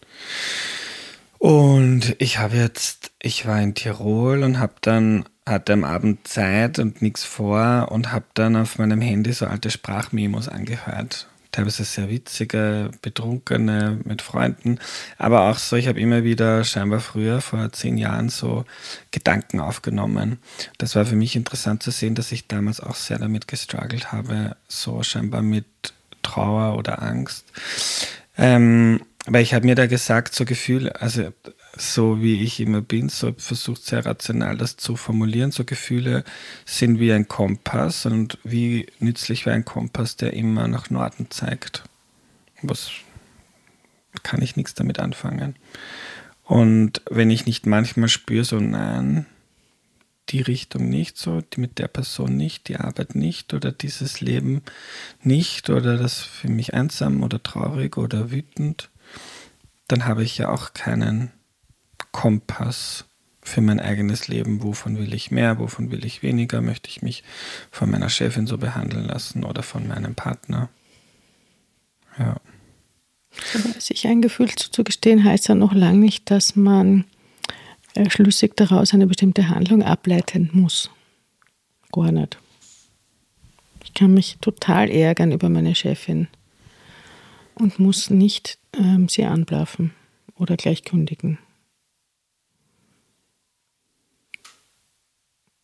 Und ich war in Tirol und hatte am Abend Zeit und nichts vor und habe dann auf meinem Handy so alte Sprachmemos angehört. Teilweise sehr witzige, betrunkene mit Freunden, aber auch so, ich habe immer wieder scheinbar früher, vor 10 Jahren, so Gedanken aufgenommen. Das war für mich interessant zu sehen, dass ich damals auch sehr damit gestruggelt habe, so scheinbar mit Trauer oder Angst. Aber ich habe mir da gesagt, so Gefühle, also so wie ich immer bin, so versucht sehr rational das zu formulieren, so Gefühle sind wie ein Kompass und wie nützlich wäre ein Kompass, der immer nach Norden zeigt. Was kann ich nichts damit anfangen. Und wenn ich nicht manchmal spüre, so nein, die Richtung nicht, so die mit der Person nicht, die Arbeit nicht oder dieses Leben nicht oder das für mich einsam oder traurig oder wütend, dann habe ich ja auch keinen Kompass für mein eigenes Leben. Wovon will ich mehr, wovon will ich weniger? Möchte ich mich von meiner Chefin so behandeln lassen oder von meinem Partner? Ja. Aber sich ein Gefühl zuzugestehen, heißt ja noch lange nicht, dass man schlüssig daraus eine bestimmte Handlung ableiten muss. Gar nicht. Ich kann mich total ärgern über meine Chefin und muss nicht sie anblaffen oder gleich kündigen.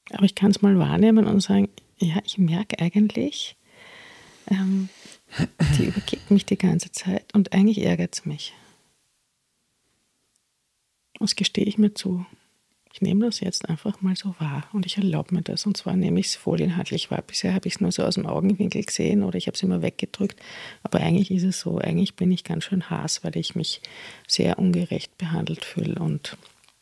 Aber ich kann es mal wahrnehmen und sagen, ja, ich merke eigentlich, die übergeht mich die ganze Zeit und eigentlich ärgert es mich. Das gestehe ich mir zu. Ich nehme das jetzt einfach mal so wahr und ich erlaube mir das. Und zwar nehme ich es vollinhaltlich wahr. Bisher habe ich es nur so aus dem Augenwinkel gesehen oder ich habe es immer weggedrückt. Aber eigentlich ist es so, eigentlich bin ich ganz schön Hass, weil ich mich sehr ungerecht behandelt fühle und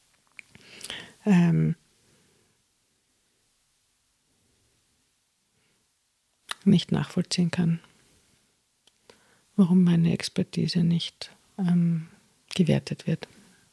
nicht nachvollziehen kann, warum meine Expertise nicht gewertet wird.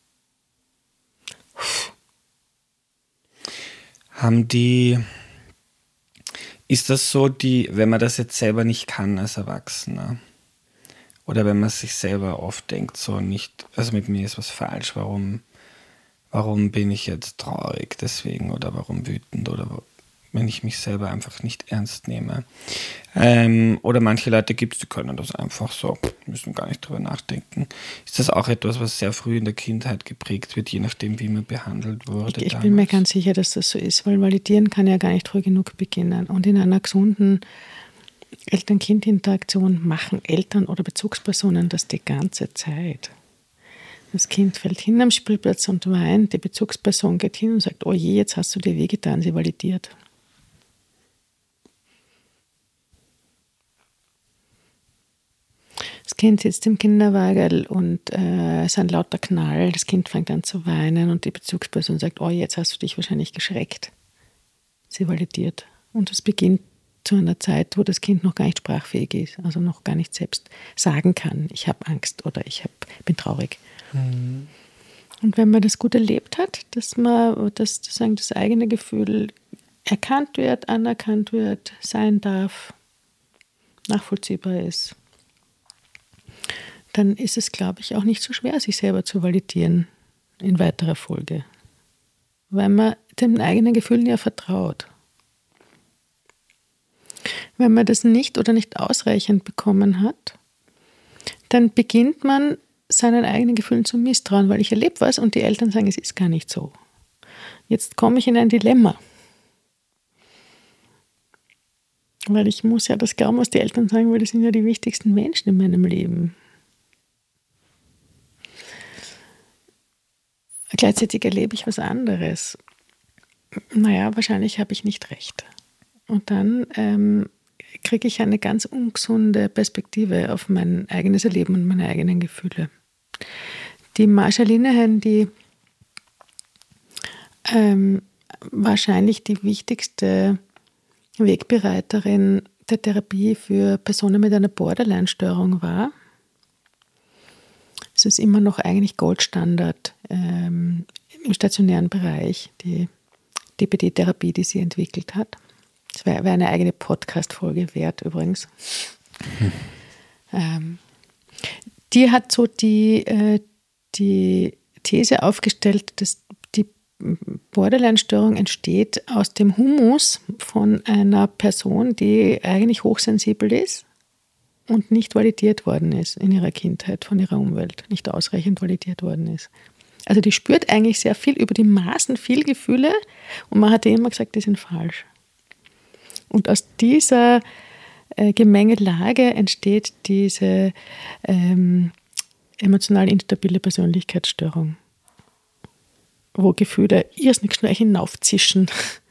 Ist das so, wenn man das jetzt selber nicht kann als Erwachsener oder wenn man sich selber oft denkt, so nicht, also mit mir ist was falsch, warum bin ich jetzt traurig deswegen oder warum wütend oder wenn ich mich selber einfach nicht ernst nehme. Oder manche Leute gibt es, die können das einfach so, müssen gar nicht drüber nachdenken. Ist das auch etwas, was sehr früh in der Kindheit geprägt wird, je nachdem, wie man behandelt wurde? Ich bin mir ganz sicher, dass das so ist, weil Validieren kann ja gar nicht früh genug beginnen. Und in einer gesunden Eltern-Kind-Interaktion machen Eltern oder Bezugspersonen das die ganze Zeit. Das Kind fällt hin am Spielplatz und weint, die Bezugsperson geht hin und sagt, oh je, jetzt hast du dir wehgetan, sie validiert. Das Kind sitzt im Kinderwagen und es ist ein lauter Knall. Das Kind fängt an zu weinen und die Bezugsperson sagt, oh, jetzt hast du dich wahrscheinlich geschreckt. Sie validiert. Und das beginnt zu einer Zeit, wo das Kind noch gar nicht sprachfähig ist, also noch gar nicht selbst sagen kann, ich habe Angst oder ich bin traurig. Mhm. Und wenn man das gut erlebt hat, dass das eigene Gefühl erkannt wird, anerkannt wird, sein darf, nachvollziehbar ist, dann ist es, glaube ich, auch nicht so schwer, sich selber zu validieren in weiterer Folge. Weil man den eigenen Gefühlen ja vertraut. Wenn man das nicht oder nicht ausreichend bekommen hat, dann beginnt man seinen eigenen Gefühlen zu misstrauen, weil ich erlebe was und die Eltern sagen, es ist gar nicht so. Jetzt komme ich in ein Dilemma. Weil ich muss ja das glauben, was die Eltern sagen, weil das sind ja die wichtigsten Menschen in meinem Leben. Gleichzeitig erlebe ich was anderes. Naja, wahrscheinlich habe ich nicht recht. Und dann kriege ich eine ganz ungesunde Perspektive auf mein eigenes Erleben und meine eigenen Gefühle. Die Marsha Linehan, die wahrscheinlich die wichtigste Wegbereiterin der Therapie für Personen mit einer Borderline-Störung war. Es ist immer noch eigentlich Goldstandard im stationären Bereich, die DBT-Therapie, die sie entwickelt hat. Das wäre eine eigene Podcast-Folge wert übrigens. Die hat so die These aufgestellt, dass die Borderline-Störung entsteht aus dem Humus von einer Person, die eigentlich hochsensibel ist und nicht validiert worden ist in ihrer Kindheit von ihrer Umwelt, nicht ausreichend validiert worden ist. Also die spürt eigentlich sehr viel über die Maßen, viel Gefühle und man hat ihr immer gesagt, die sind falsch. Und aus dieser Gemengelage entsteht diese emotional instabile Persönlichkeitsstörung, wo Gefühle irrsinnig schnell hinaufzischen,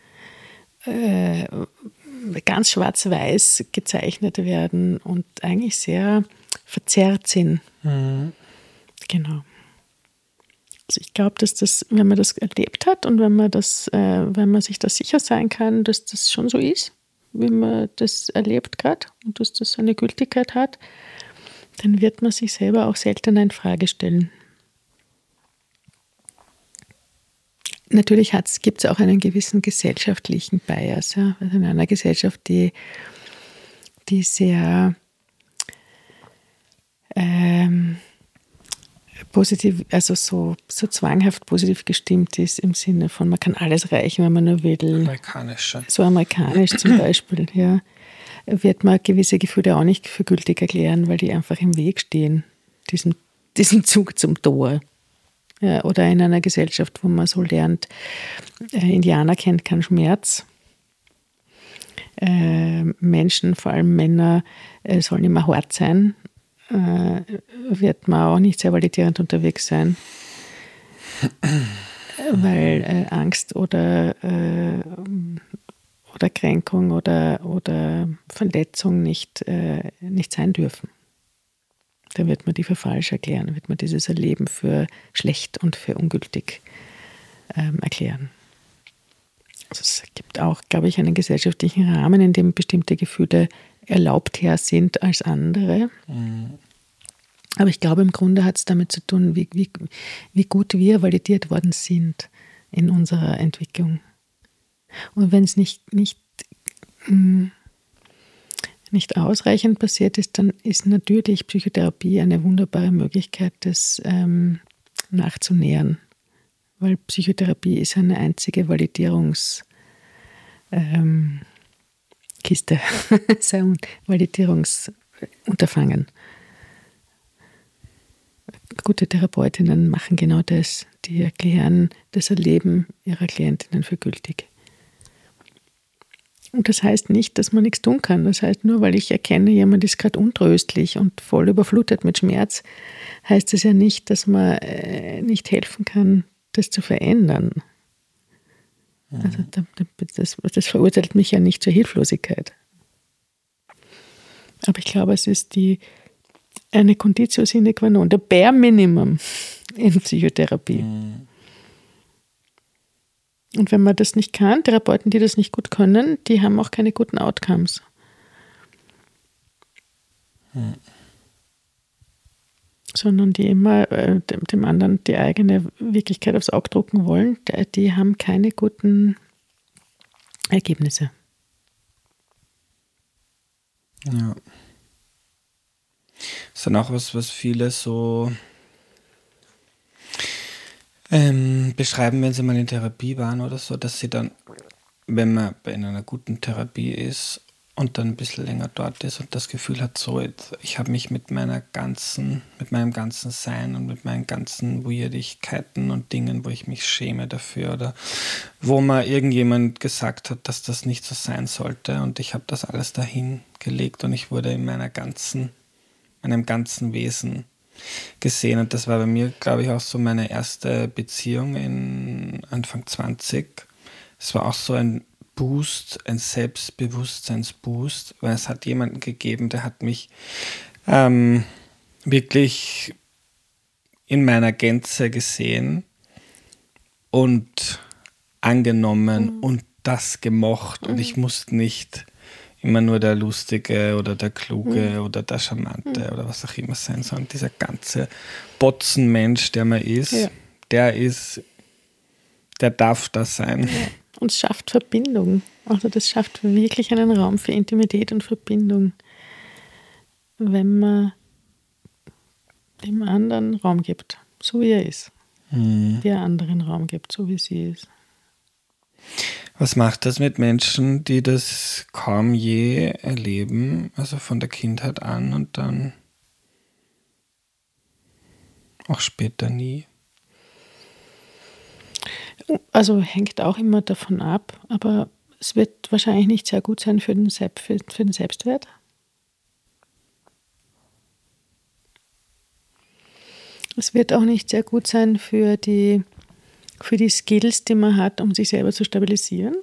ganz schwarz-weiß gezeichnet werden und eigentlich sehr verzerrt sind. Mhm. Genau. Also ich glaube, dass das, wenn man das erlebt hat und wenn man sich da sicher sein kann, dass das schon so ist, wie man das erlebt gerade und dass das eine Gültigkeit hat, dann wird man sich selber auch seltener in Frage stellen. Natürlich gibt es auch einen gewissen gesellschaftlichen Bias. Ja? Also in einer Gesellschaft, die sehr positiv, also so zwanghaft positiv gestimmt ist im Sinne von, man kann alles erreichen, wenn man nur will. Amerikanisch. So amerikanisch zum Beispiel, ja. Wird man gewisse Gefühle auch nicht für gültig erklären, weil die einfach im Weg stehen, diesem Zug zum Tor. Ja, oder in einer Gesellschaft, wo man so lernt, Indianer kennt keinen Schmerz. Menschen, vor allem Männer, sollen immer hart sein. Wird man auch nicht sehr validierend unterwegs sein. Weil Angst oder Kränkung oder Verletzung nicht sein dürfen. Da wird man die für falsch erklären, wird man dieses Erleben für schlecht und für ungültig erklären. Also es gibt auch, glaube ich, einen gesellschaftlichen Rahmen, in dem bestimmte Gefühle erlaubter sind als andere. Mhm. Aber ich glaube, im Grunde hat es damit zu tun, wie gut wir validiert worden sind in unserer Entwicklung. Und wenn es nicht ausreichend passiert ist, dann ist natürlich Psychotherapie eine wunderbare Möglichkeit, das nachzunähern. Weil Psychotherapie ist eine einzige Validierungskiste, sein Validierungsunterfangen. Gute Therapeutinnen machen genau das. Die erklären das Erleben ihrer Klientinnen für gültig. Und das heißt nicht, dass man nichts tun kann. Das heißt, nur weil ich erkenne, jemand ist gerade untröstlich und voll überflutet mit Schmerz, heißt es ja nicht, dass man nicht helfen kann, das zu verändern. Mhm. Also das verurteilt mich ja nicht zur Hilflosigkeit. Aber ich glaube, es ist eine Conditio sine qua non, der Bare Minimum in Psychotherapie. Mhm. Und wenn man das nicht kann, Therapeuten, die das nicht gut können, die haben auch keine guten Outcomes. Mhm. Sondern die immer dem anderen die eigene Wirklichkeit aufs Auge drucken wollen, die haben keine guten Ergebnisse. Ja. Das ist dann auch was viele so beschreiben, wenn sie mal in Therapie waren oder so, dass sie dann, wenn man in einer guten Therapie ist und dann ein bisschen länger dort ist und das Gefühl hat, so, ich habe mich mit meinem ganzen Sein und mit meinen ganzen Weirdigkeiten und Dingen, wo ich mich schäme dafür oder wo mal irgendjemand gesagt hat, dass das nicht so sein sollte und ich habe das alles dahin gelegt und ich wurde in meinem ganzen Wesen gesehen. Und das war bei mir, glaube ich, auch so meine erste Beziehung in Anfang 20. Es war auch so ein Boost, ein Selbstbewusstseinsboost, weil es hat jemanden gegeben, der hat mich wirklich in meiner Gänze gesehen und angenommen und das gemocht. Und ich musste nicht immer nur der Lustige oder der Kluge oder der Charmante oder was auch immer sein, sondern dieser ganze Botzenmensch, der man ist, ja. der darf das sein. Ja. Und es schafft Verbindung. Also das schafft wirklich einen Raum für Intimität und Verbindung, wenn man dem anderen Raum gibt, so wie er ist. Der anderen Raum gibt, so wie sie ist. Was macht das mit Menschen, die das kaum je erleben, also von der Kindheit an und dann auch später nie? Also hängt auch immer davon ab, aber es wird wahrscheinlich nicht sehr gut sein für den Selbstwert. Es wird auch nicht sehr gut sein für die Skills, die man hat, um sich selber zu stabilisieren.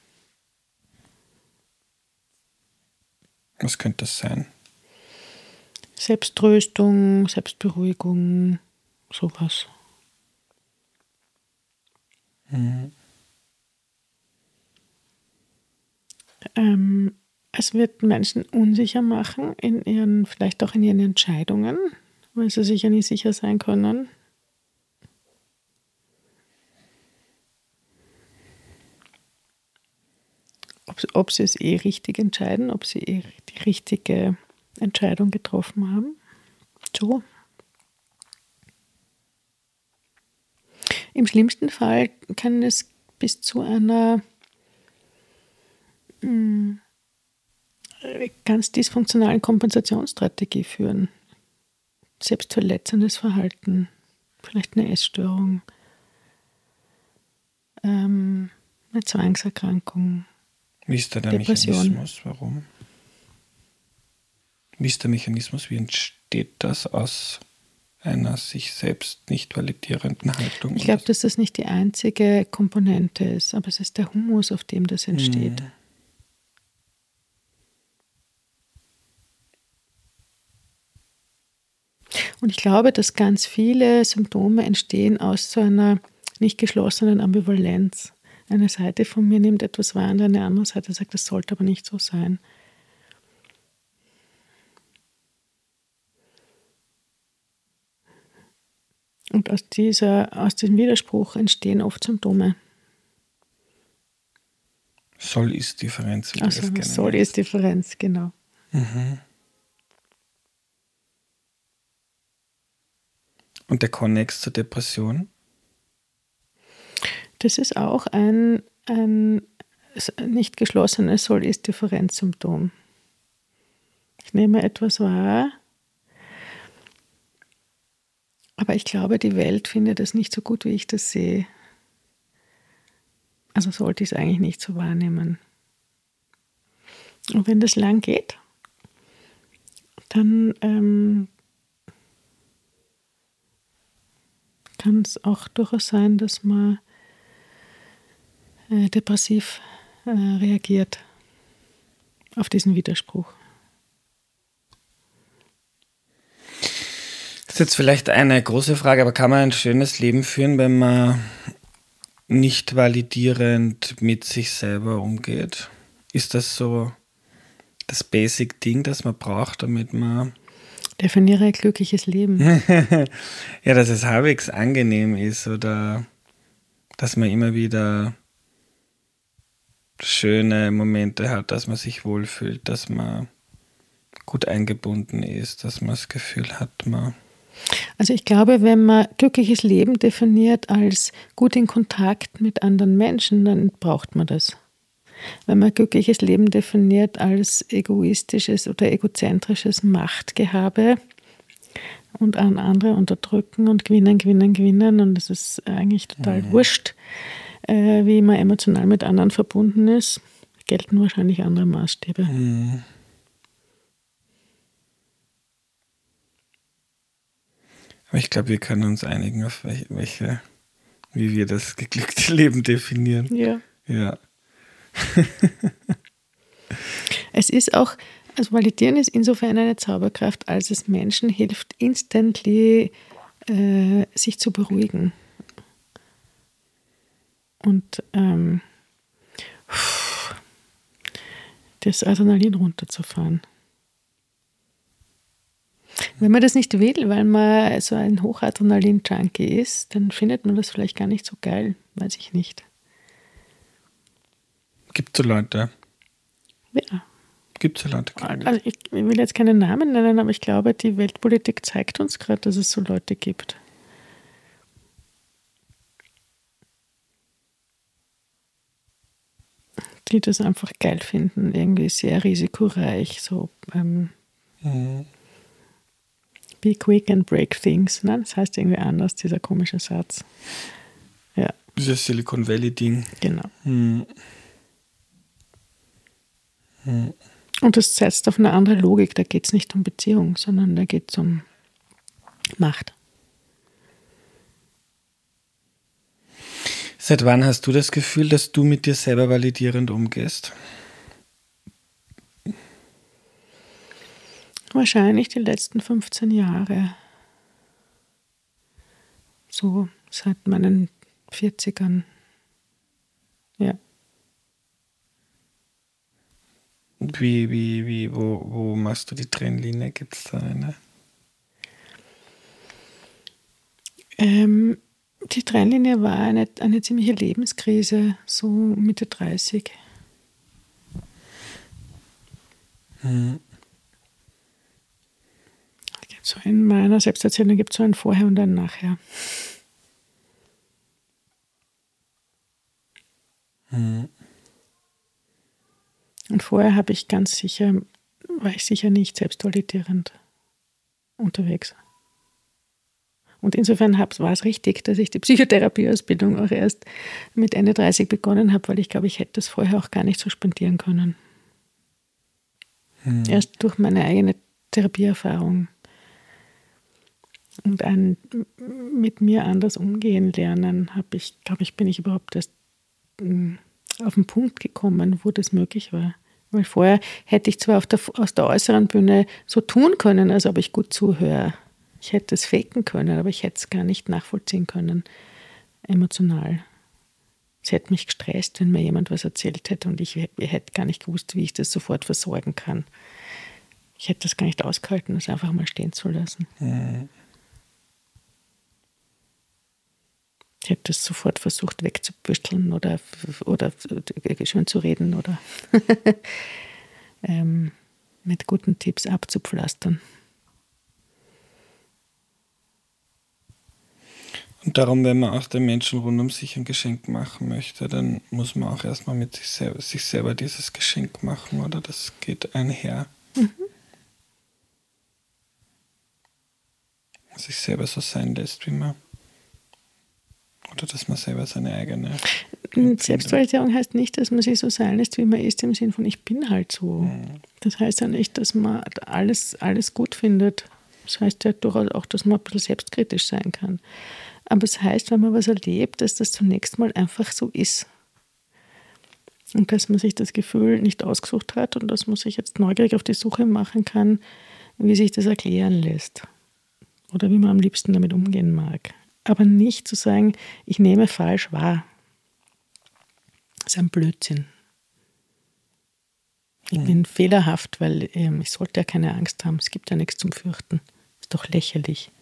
Was könnte das sein? Selbsttröstung, Selbstberuhigung, sowas. Mhm. Es wird Menschen unsicher machen, vielleicht auch in ihren Entscheidungen, weil sie sich ja nicht sicher sein können. Ob sie es richtig entscheiden, ob sie die richtige Entscheidung getroffen haben. So. Im schlimmsten Fall kann es bis zu einer ganz dysfunktionalen Kompensationsstrategie führen. Selbstverletzendes Verhalten, vielleicht eine Essstörung, eine Zwangserkrankung, Wie ist da der Depression. Mechanismus? Warum? Wie ist der Mechanismus? Wie entsteht das aus einer sich selbst nicht validierenden Haltung? Ich glaube, dass das nicht die einzige Komponente ist, aber es ist der Humus, auf dem das entsteht. Und ich glaube, dass ganz viele Symptome entstehen aus so einer nicht geschlossenen Ambivalenz. Eine Seite von mir nimmt etwas wahr und eine andere Seite sagt, das sollte aber nicht so sein. Und aus diesem Widerspruch entstehen oft Symptome. Soll-Ist-Differenz. Also Soll-Ist-Differenz, genau. Und der Konnex zur Depression? Das ist auch ein nicht geschlossenes Soll-Ist-Differenz-Symptom. Ich nehme etwas wahr, aber ich glaube, die Welt findet es nicht so gut, wie ich das sehe. Also sollte ich es eigentlich nicht so wahrnehmen. Und wenn das lang geht, dann kann es auch durchaus sein, dass man depressiv reagiert auf diesen Widerspruch. Das ist jetzt vielleicht eine große Frage, aber kann man ein schönes Leben führen, wenn man nicht validierend mit sich selber umgeht? Ist das so das Basic-Ding, das man braucht, damit man... Definiere ein glückliches Leben. Ja, dass es halbwegs angenehm ist oder dass man immer wieder schöne Momente hat, dass man sich wohlfühlt, dass man gut eingebunden ist, dass man das Gefühl hat, man... Also ich glaube, wenn man glückliches Leben definiert als gut in Kontakt mit anderen Menschen, dann braucht man das. Wenn man glückliches Leben definiert als egoistisches oder egozentrisches Machtgehabe und an andere unterdrücken und gewinnen und es ist eigentlich total wurscht, wie man emotional mit anderen verbunden ist, gelten wahrscheinlich andere Maßstäbe. Aber ich glaube, wir können uns einigen, auf wie wir das geglückte Leben definieren. Ja. Es ist auch, also Validieren ist insofern eine Zauberkraft, als es Menschen hilft, instantly sich zu beruhigen. Und das Adrenalin runterzufahren. Wenn man das nicht will, weil man so ein Hochadrenalin-Junkie ist, dann findet man das vielleicht gar nicht so geil, weiß ich nicht. Gibt es so Leute? Ja. Gibt es so Leute? Also ich will jetzt keine Namen nennen, aber ich glaube, die Weltpolitik zeigt uns gerade, dass es so Leute gibt. Die das einfach geil finden, irgendwie sehr risikoreich, so be quick and break things. Nein, das heißt irgendwie anders, dieser komische Satz. Ja. Dieses Silicon Valley-Ding. Genau. Und das setzt auf eine andere Logik. Da geht es nicht um Beziehung, sondern da geht es um Macht. Seit wann hast du das Gefühl, dass du mit dir selber validierend umgehst? Wahrscheinlich die letzten 15 Jahre. So seit meinen 40ern. Ja. Wo machst du die Trennlinie? Gibt es da eine? Die Trennlinie war eine ziemliche Lebenskrise, so Mitte 30. So in meiner Selbsterzählung gibt es so ein Vorher und ein Nachher. Und vorher war ich sicher nicht selbstvalidierend unterwegs. Und insofern war es richtig, dass ich die Psychotherapieausbildung auch erst mit Ende 30 begonnen habe, weil ich glaube, ich hätte das vorher auch gar nicht suspendieren können. Erst durch meine eigene Therapieerfahrung und ein mit mir anders umgehen lernen, bin ich überhaupt erst auf den Punkt gekommen, wo das möglich war. Weil vorher hätte ich zwar aus der äußeren Bühne so tun können, als ob ich gut zuhöre. Ich hätte es faken können, aber ich hätte es gar nicht nachvollziehen können, emotional. Es hätte mich gestresst, wenn mir jemand was erzählt hätte und ich hätte gar nicht gewusst, wie ich das sofort versorgen kann. Ich hätte das gar nicht ausgehalten, das einfach mal stehen zu lassen. Ich hätte es sofort versucht wegzubüsteln oder schön zu reden oder mit guten Tipps abzupflastern. Und darum, wenn man auch den Menschen rund um sich ein Geschenk machen möchte, dann muss man auch erstmal mit sich selber dieses Geschenk machen, oder? Das geht einher. Sich selber so sein lässt, wie man. Oder dass man selber seine eigene. Selbstvalidierung heißt nicht, dass man sich so sein lässt, wie man ist, im Sinn von ich bin halt so. Das heißt ja nicht, dass man alles gut findet. Das heißt ja durchaus auch, dass man ein bisschen selbstkritisch sein kann. Aber es heißt, wenn man was erlebt, dass das zunächst mal einfach so ist. Und dass man sich das Gefühl nicht ausgesucht hat und dass man sich jetzt neugierig auf die Suche machen kann, wie sich das erklären lässt. Oder wie man am liebsten damit umgehen mag. Aber nicht zu sagen, ich nehme falsch wahr. Das ist ein Blödsinn. Ich bin fehlerhaft, weil ich sollte ja keine Angst haben. Es gibt ja nichts zum Fürchten. Ist doch lächerlich.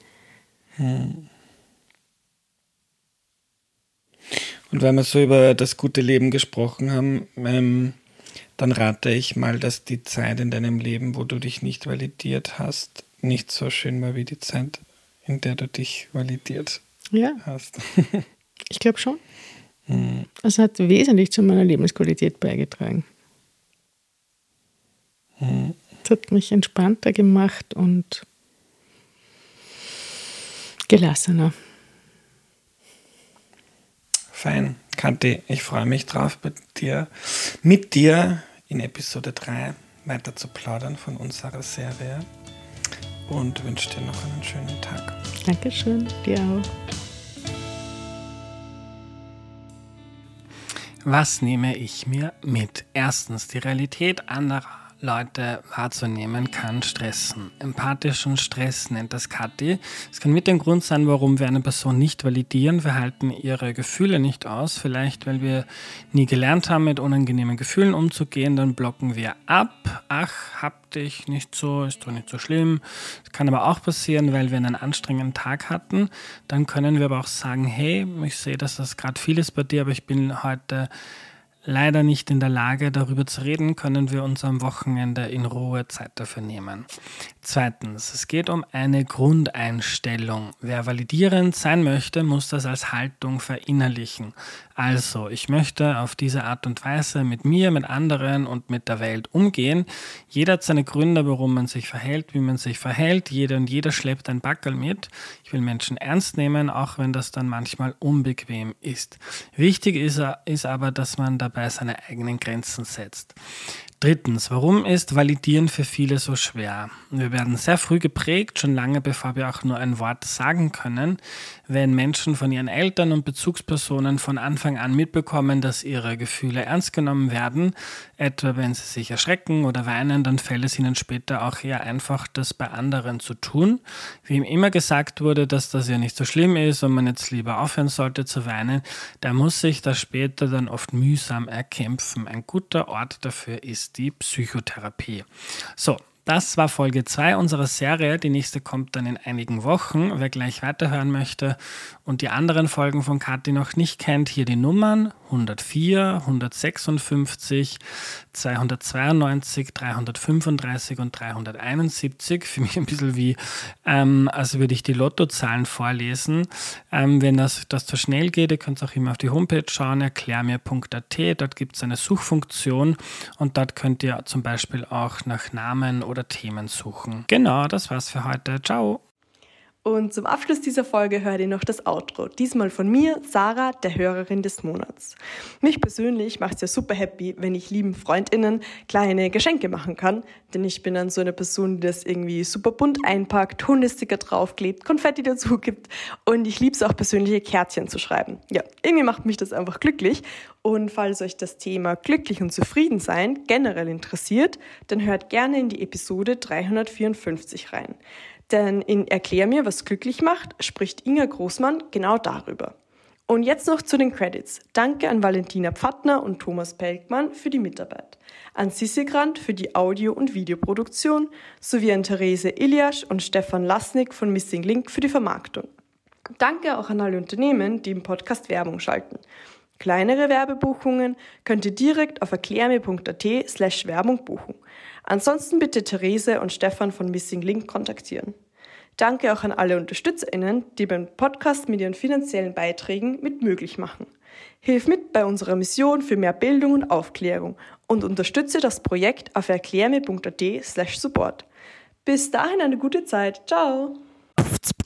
Und weil wir so über das gute Leben gesprochen haben, dann rate ich mal, dass die Zeit in deinem Leben, wo du dich nicht validiert hast, nicht so schön war wie die Zeit, in der du dich validiert hast. Ich glaube schon. Es hat wesentlich zu meiner Lebensqualität beigetragen. Es hat mich entspannter gemacht und gelassener. Fein. Kathi, ich freue mich drauf, mit dir in Episode 3 weiter zu plaudern von unserer Serie und wünsche dir noch einen schönen Tag. Dankeschön, dir auch. Was nehme ich mir mit? Erstens, die Realität anderer Leute wahrzunehmen kann stressen. Empathischen Stress nennt das Kathi. Es kann mit dem Grund sein, warum wir eine Person nicht validieren. Wir halten ihre Gefühle nicht aus. Vielleicht, weil wir nie gelernt haben, mit unangenehmen Gefühlen umzugehen. Dann blocken wir ab. Ach, hab dich nicht so, ist doch nicht so schlimm. Das kann aber auch passieren, weil wir einen anstrengenden Tag hatten. Dann können wir aber auch sagen, hey, ich sehe, dass das gerade viel ist bei dir, aber ich bin heute leider nicht in der Lage, darüber zu reden, können wir uns am Wochenende in Ruhe Zeit dafür nehmen. Zweitens, es geht um eine Grundeinstellung. Wer validierend sein möchte, muss das als Haltung verinnerlichen. Also, ich möchte auf diese Art und Weise mit mir, mit anderen und mit der Welt umgehen. Jeder hat seine Gründe, warum man sich verhält, wie man sich verhält. Jeder und jeder schleppt ein Backerl mit. Ich will Menschen ernst nehmen, auch wenn das dann manchmal unbequem ist. Wichtig ist aber, dass man dabei seine eigenen Grenzen setzt. Drittens, warum ist Validieren für viele so schwer? Wir werden sehr früh geprägt, schon lange bevor wir auch nur ein Wort sagen können. Wenn Menschen von ihren Eltern und Bezugspersonen von Anfang an mitbekommen, dass ihre Gefühle ernst genommen werden, etwa wenn sie sich erschrecken oder weinen, dann fällt es ihnen später auch eher einfach, das bei anderen zu tun. Wie ihm immer gesagt wurde, dass das ja nicht so schlimm ist und man jetzt lieber aufhören sollte zu weinen, der muss sich das später dann oft mühsam erkämpfen. Ein guter Ort dafür ist die Psychotherapie. So, das war Folge 2 unserer Serie. Die nächste kommt dann in einigen Wochen. Wer gleich weiterhören möchte und die anderen Folgen von Kathi noch nicht kennt, hier die Nummern 104, 156, 292, 335 und 371. Für mich ein bisschen wie, als würde ich die Lottozahlen vorlesen. Wenn das zu schnell geht, ihr könnt auch immer auf die Homepage schauen, erklärmir.at. Dort gibt es eine Suchfunktion und dort könnt ihr zum Beispiel auch nach Namen oder Themen suchen. Genau, das war's für heute. Ciao! Und zum Abschluss dieser Folge hört ihr noch das Outro. Diesmal von mir, Sarah, der Hörerin des Monats. Mich persönlich macht es ja super happy, wenn ich lieben FreundInnen kleine Geschenke machen kann. Denn ich bin dann so eine Person, die das irgendwie super bunt einpackt, Hundesticker draufklebt, Konfetti dazu gibt. Und ich liebe es auch, persönliche Kärtchen zu schreiben. Ja, irgendwie macht mich das einfach glücklich. Und falls euch das Thema glücklich und zufrieden sein generell interessiert, dann hört gerne in die Episode 354 rein. Denn in Erklär mir, was glücklich macht, spricht Inga Großmann genau darüber. Und jetzt noch zu den Credits. Danke an Valentina Pfattner und Thomas Pelkmann für die Mitarbeit, an Sissi Grant für die Audio- und Videoproduktion sowie an Therese Iliasch und Stefan Lasnik von Missing Link für die Vermarktung. Danke auch an alle Unternehmen, die im Podcast Werbung schalten. Kleinere Werbebuchungen könnt ihr direkt auf erklärmir.at/Werbung buchen. Ansonsten bitte Therese und Stefan von Missing Link kontaktieren. Danke auch an alle UnterstützerInnen, die beim Podcast mit ihren finanziellen Beiträgen mit möglich machen. Hilf mit bei unserer Mission für mehr Bildung und Aufklärung und unterstütze das Projekt auf erklärmir.at/Support. Bis dahin eine gute Zeit. Ciao!